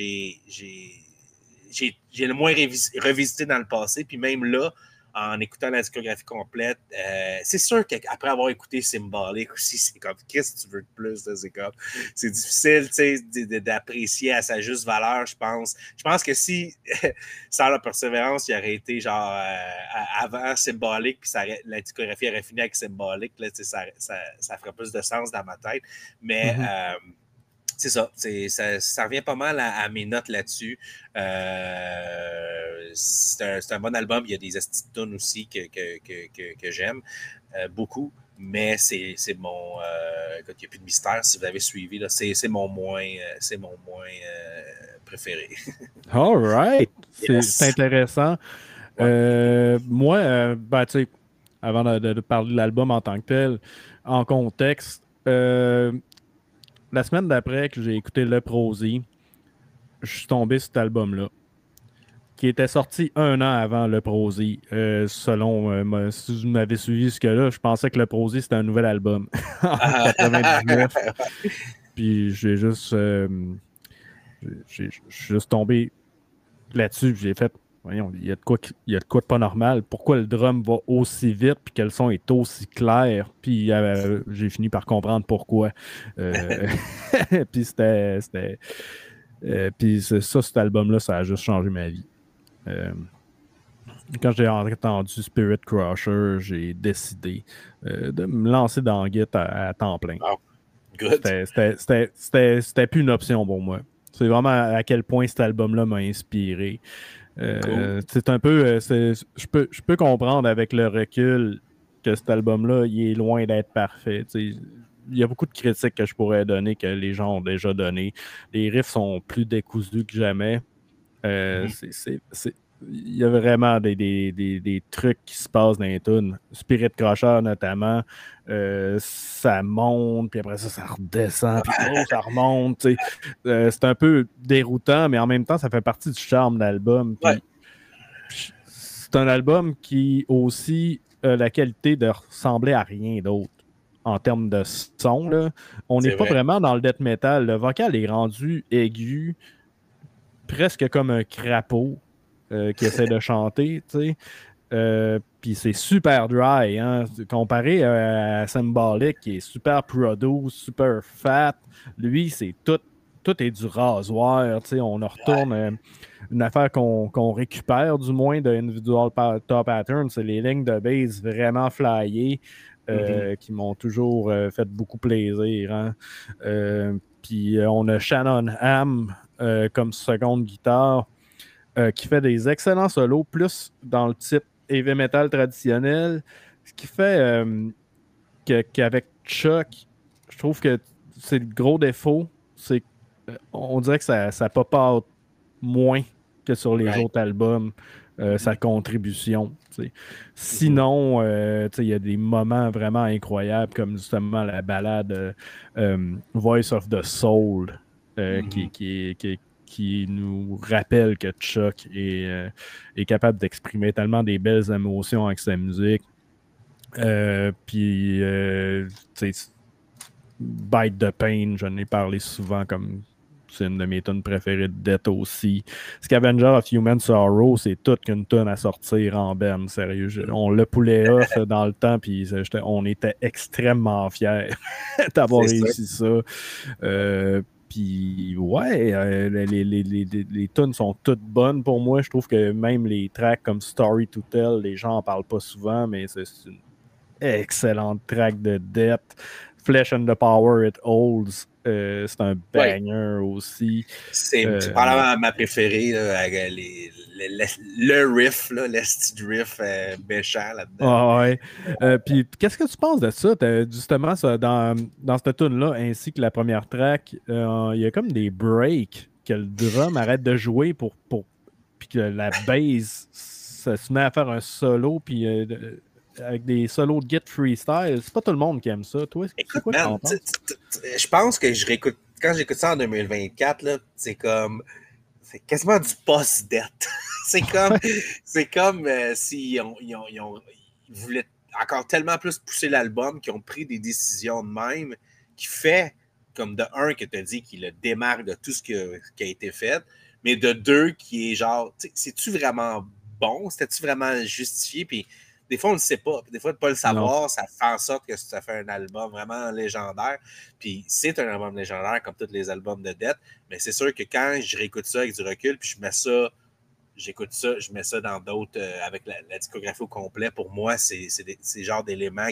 j'ai le moins revisité dans le passé. Puis même là, en écoutant la discographie complète, c'est sûr qu'après avoir écouté Symbolic aussi, c'est comme, qu'est-ce que tu veux de plus? C'est difficile d'apprécier à sa juste valeur, je pense. Je pense que si, sans la persévérance, il aurait été genre avant Symbolic, puis la discographie aurait fini avec Symbolic, là, ça ferait plus de sens dans ma tête. Mais Mhm. c'est ça, ça revient pas mal à mes notes là-dessus. C'est un bon album. Il y a des tunes aussi que j'aime beaucoup, mais c'est mon. Écoute, il n'y a plus de mystère si vous avez suivi. C'est mon moins préféré. All right. C'est Yes. intéressant. Ouais. Moi, ben, tu sais, avant de parler de l'album en tant que tel, en contexte, la semaine d'après que j'ai écouté Le Prosy, je suis tombé sur cet album-là, qui était sorti un an avant Le Prosy. Selon, si vous m'avez suivi jusque-là, je pensais que Le Prosy, c'était un nouvel album en Ah. 99. Puis je suis juste tombé là-dessus. J'ai fait, voyons, il y a de quoi de pas normal. Pourquoi le drum va aussi vite puis que le son est aussi clair? Puis j'ai fini par comprendre pourquoi. Euh, puis puis ça, cet album-là, ça a juste changé ma vie. Euh, Quand j'ai entendu Spirit Crusher, j'ai décidé de me lancer dans Git à temps plein. Oh, good. C'était plus une option pour moi. C'est vraiment à quel point cet album-là m'a inspiré. Cool. C'est un peu. Je peux comprendre avec le recul que cet album-là, il est loin d'être parfait. Il y a beaucoup de critiques que je pourrais donner que les gens ont déjà données. Les riffs sont plus décousus que jamais. Mhm. Il y a vraiment des trucs qui se passent dans les tunes. Spirit Crusher, notamment, ça monte, puis après ça, ça redescend, puis oh, ça remonte. Tu sais. C'est un peu déroutant, mais en même temps, ça fait partie du charme de l'album. Ouais, Puis c'est un album qui aussi a la qualité de ressembler à rien d'autre en termes de son. Là. On n'est c'est pas vrai. vraiment dans le death metal. Le vocal est rendu aigu, presque comme un crapaud qui essaie de chanter, tu sais. Puis c'est super dry, hein? Comparé à Symbolic, qui est super produce, super fat. Lui, c'est tout est du rasoir, tu sais. On en retourne une affaire qu'on récupère, du moins, de Individual Top Pattern, c'est les lignes de base vraiment flyées Mhm. qui m'ont toujours fait beaucoup plaisir, hein? Puis on a Shannon Ham comme seconde guitare qui fait des excellents solos, plus dans le type heavy metal traditionnel. Ce qui fait qu'avec Chuck, je trouve que c'est le gros défaut, c'est qu'on dirait que ça pop out moins que sur les Right. autres albums, sa Mhm. contribution. T'sais. Mhm. Sinon, il y a des moments vraiment incroyables, comme justement la balade Voice of the Soul, Mhm. qui nous rappelle que Chuck est capable d'exprimer tellement des belles émotions avec sa musique. Puis, tu sais, Bite the Pain, j'en ai parlé souvent comme c'est une de mes tunes préférées de Death aussi. Scavenger of Human Sorrow, c'est toute qu'une tune à sortir en berne, sérieux. Mhm. On le poulait off dans le temps, puis on était extrêmement fiers d'avoir C'est ça. réussi ça. Puis ouais, les tunes sont toutes bonnes pour moi. Je trouve que même les tracks comme Story to Tell, les gens en parlent pas souvent, mais c'est une excellente track de Death. Flesh and the Power It Holds, c'est un Ouais. banger aussi. C'est Euh, probablement ma préférée, là, avec le riff, là, l'esti du riff méchant là-dedans. ouais. Puis qu'est-ce que tu penses de ça? Justement, ça, dans cette tune-là, ainsi que la première track, il y a comme des breaks que le drum arrête de jouer puis que la bass ça se met à faire un solo puis avec des solos de Git freestyle. C'est pas tout le monde qui aime ça. Toi, c'est Écoute, quoi que man, t'en penses? je pense que je réécoute, quand j'écoute ça en 2024, là, c'est quasiment du post-dette. c'est comme, c'est comme si ils voulaient encore tellement plus pousser l'album qu'ils ont pris des décisions de même qui fait, comme de un, que tu as dit qu'il le démarque de tout ce qui a été fait, mais de deux, qui est genre, c'est-tu vraiment bon? C'était-tu vraiment justifié? Puis des fois, on ne le sait pas. Puis des fois, de ne pas le Non. savoir, ça fait en sorte que ça fait un album vraiment légendaire. Puis c'est un album légendaire, comme tous les albums de Death. Mais c'est sûr que quand je réécoute ça avec du recul, puis j'écoute ça, je mets ça dans d'autres, avec la discographie au complet, pour moi, c'est le genre d'éléments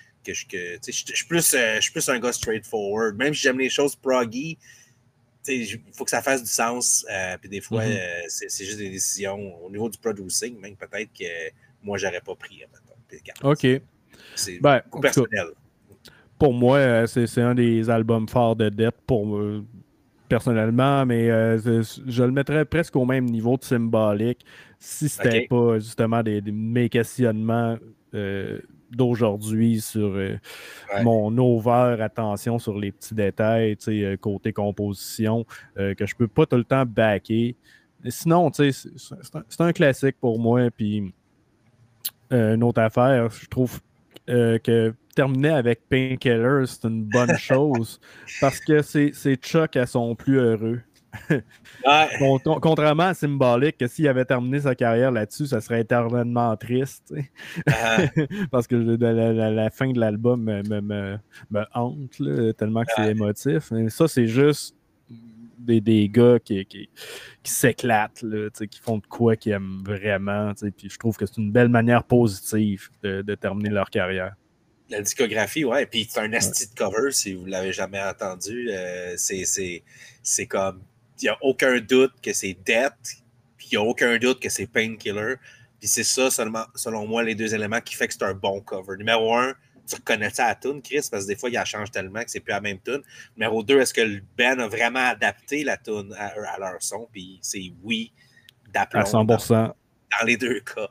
je suis plus un gars straightforward. Même si j'aime les choses proggy, il faut que ça fasse du sens. Puis des fois, Mhm. c'est juste des décisions au niveau du producing, même peut-être que moi, j'aurais pas pris. OK. C'est Ben, beaucoup en tout cas, personnel. pour moi, c'est un des albums forts de Death personnellement, mais je le mettrais presque au même niveau de Symbolic si c'était OK? pas justement mes questionnements d'aujourd'hui sur Ouais. mon over attention sur les petits détails, tu sais, côté composition, que je peux pas tout le temps backer. Mais sinon, tu sais, c'est un classique pour moi, puis une autre affaire, je trouve que terminer avec Painkiller, c'est une bonne chose parce que c'est Chuck à son plus heureux. Ouais. Contrairement à Symbolic, que s'il avait terminé sa carrière là-dessus, ça serait éternellement triste. Parce que la fin de l'album me hante là, tellement que c'est émotif. Mais ça, c'est juste des gars qui s'éclatent, là, qui font de quoi qu'ils aiment vraiment. Puis je trouve que c'est une belle manière positive de terminer leur carrière. La discographie, ouais. Puis c'est un Ouais. asti de cover, si vous l'avez jamais entendu. C'est comme. Il n'y a aucun doute que c'est Death, puis il n'y a aucun doute que c'est Painkiller. Puis c'est ça, seulement, selon moi, les deux éléments qui fait que c'est un bon cover. Numéro un, tu reconnais ça à la tune, Chris, parce que des fois, il la change tellement que c'est plus la même tune. Numéro deux, est-ce que le band a vraiment adapté la tune à leur son? Puis c'est oui. À d'aplomb 100%. dans les deux cas.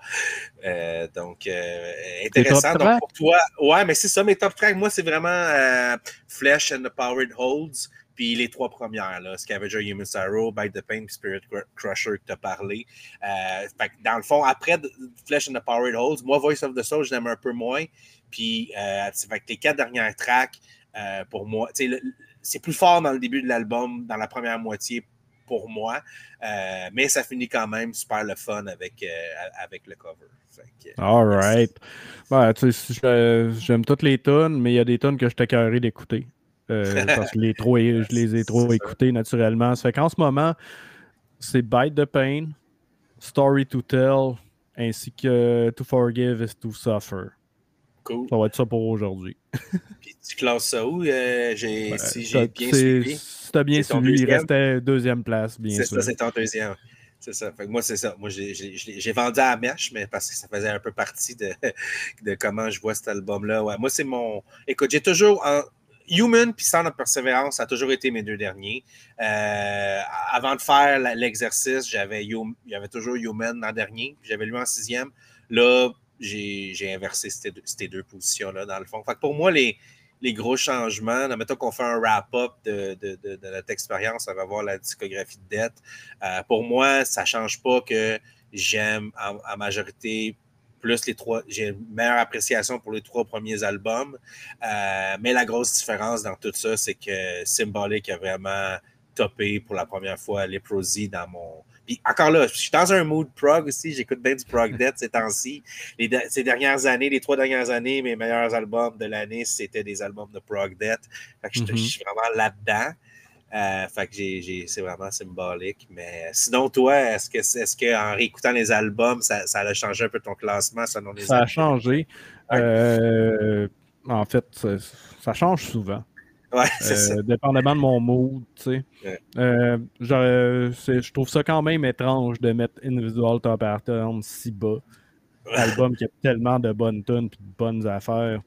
Donc, intéressant. Donc, pour toi, ouais, mais c'est ça, mes top tracks, moi, c'est vraiment Flesh and the Powered Holds, puis les trois premières, là, Scavenger, Human Sorrow, Bite the Pain, puis Spirit Crusher que tu as parlé. Fait que dans le fond, après Flesh and the Powered Holds, moi, Voice of the Soul, je l'aime un peu moins. Puis, fait que les 4 dernières tracks, pour moi, c'est plus fort dans le début de l'album, dans la première moitié, pour moi, mais ça finit quand même super le fun avec le cover. All right. Ben, j'aime toutes les tonnes, mais il y a des tonnes que je t'écœurerai d'écouter. Parce que je les ai trop écoutées naturellement. Ça fait qu'en ce moment, c'est Bite the Pain, Story to Tell, ainsi que To Forgive is to Suffer. Cool. Ça va être ça pour aujourd'hui. Puis tu classes ça où? Si j'ai bien suivi. Si t'as bien suivi, il restait deuxième place, bien sûr. C'est ça, c'est ton deuxième. C'est ça. Fait que moi, c'est ça. Moi, j'ai vendu à la mèche, mais parce que ça faisait un peu partie de comment je vois cet album-là. Ouais, moi, c'est mon. Écoute, j'ai toujours. Human puis Sound of Perseverance, ça a toujours été mes deux derniers. Avant de faire l'exercice, il y avait toujours Human en dernier, puis j'avais lu en 6e. Là, j'ai inversé ces deux positions-là, dans le fond. Fait que pour moi, les gros changements, mettons qu'on fait un wrap-up de notre expérience, on va voir la discographie de Death. Pour moi, ça ne change pas que j'aime en majorité plus les trois. J'ai une meilleure appréciation pour les 3 premiers albums. Mais la grosse différence dans tout ça, c'est que Symbolic a vraiment topé pour la première fois Leprosy dans mon. Puis encore là, je suis dans un mood prog aussi. J'écoute bien du prog death ces temps-ci. Ces dernières années, les 3 dernières années, mes meilleurs albums de l'année, c'était des albums de prog death. Fait que je suis vraiment là-dedans. Fait que c'est vraiment symbolique. Mais sinon, toi, est-ce que en réécoutant les albums, ça a changé un peu ton classement selon les Ça a changé. En fait, ça change souvent. Ouais, c'est ça. Dépendamment de mon mood, tu sais. Ouais. Je trouve ça quand même étrange de mettre Individual Top Pattern si bas. Album qui a tellement de bonnes tunes et de bonnes affaires.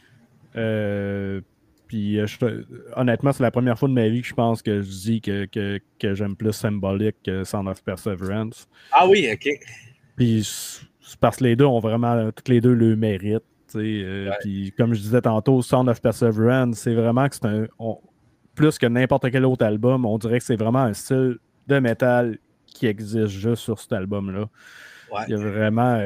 Puis honnêtement, c'est la première fois de ma vie que je pense que je dis que j'aime plus Symbolic que Sound of Perseverance. Ah oui, ok. Puis c'est parce que les deux ont vraiment, toutes les deux le mérite. Puis comme je disais tantôt, Sound of Perseverance, c'est vraiment que c'est plus que n'importe quel autre album, on dirait que c'est vraiment un style de métal qui existe juste sur cet album-là. Ouais. Il y a vraiment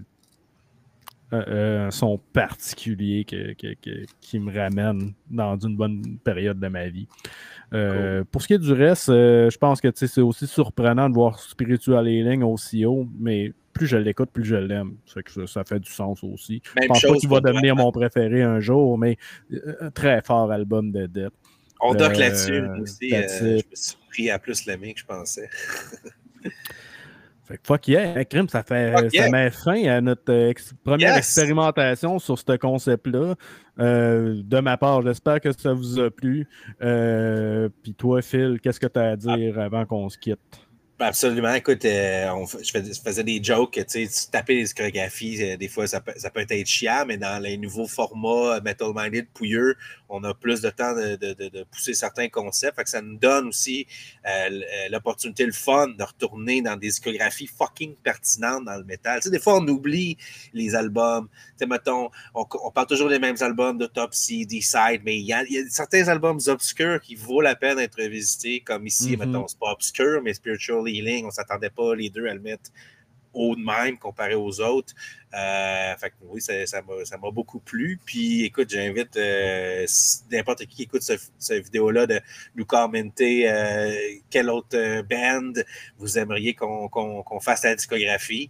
un son particulier qui me ramène dans une bonne période de ma vie. Cool. Pour ce qui est du reste, je pense que c'est aussi surprenant de voir Spiritual Healing aussi haut, mais plus je l'écoute, plus je l'aime. Ça fait du sens aussi. Je pense pas qu'il va devenir mon préféré un jour, mais un très fort album de Death. On dock là-dessus aussi. Je me suis pris à plus l'aimer que je pensais. Fait que fuck yeah, Crime, ça met fin à notre première expérimentation sur ce concept-là. De ma part, j'espère que ça vous a plu. Puis toi, Phil, qu'est-ce que tu as à dire avant qu'on se quitte? Absolument. Écoute, je faisais des jokes, tu tapais les discographies, des fois, ça peut être chiant, mais dans les nouveaux formats Metal Minded pouilleux, on a plus de temps de pousser certains concepts. Fait que ça nous donne aussi l'opportunité, le fun de retourner dans des discographies fucking pertinentes dans le métal. Tu sais, des fois, on oublie les albums. Tu sais, mettons, on parle toujours des mêmes albums d'Autopsy, D-Side, mais il y a certains albums obscurs qui vaut la peine d'être visités, comme ici, mettons, c'est pas obscur, mais Spiritual Healing, on ne s'attendait pas les deux à le mettre haut de même comparé aux autres. Fait que oui, ça m'a beaucoup plu. Puis écoute, j'invite n'importe qui écoute cette vidéo-là de nous commenter quelle autre band vous aimeriez qu'on fasse la discographie.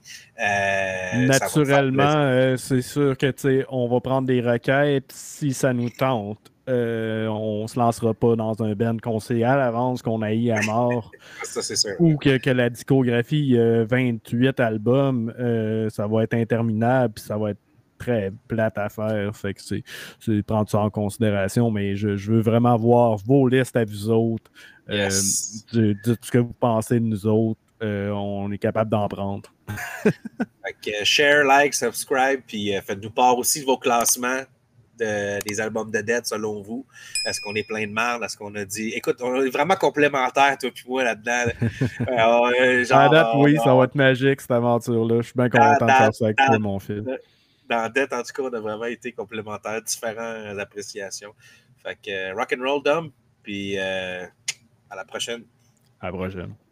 Naturellement, c'est sûr que on va prendre des requêtes si ça nous tente. On se lancera pas dans un band qu'on sait à l'avance qu'on haït à mort. Ça, c'est sûr. Ou que la discographie 28 albums, ça va être interminable puis ça va être très plate à faire. Fait que c'est prendre ça en considération, mais je veux vraiment voir vos listes à vous autres. Dites ce que vous pensez de nous autres. On est capable d'en prendre. Fait que share, like, subscribe, puis faites-nous part aussi de vos classements. des albums de Dead, selon vous? Est-ce qu'on est plein de merde? Est-ce qu'on a dit... Écoute, on est vraiment complémentaires, toi puis moi, là-dedans. À date, oui, ça va être magique, cette aventure-là. Je suis bien content de faire ça avec toi, mon fils. Dans Dead, en tout cas, on a vraiment été complémentaires, différentes appréciations. Fait que rock'n'roll, Dom, puis à la prochaine. À la prochaine.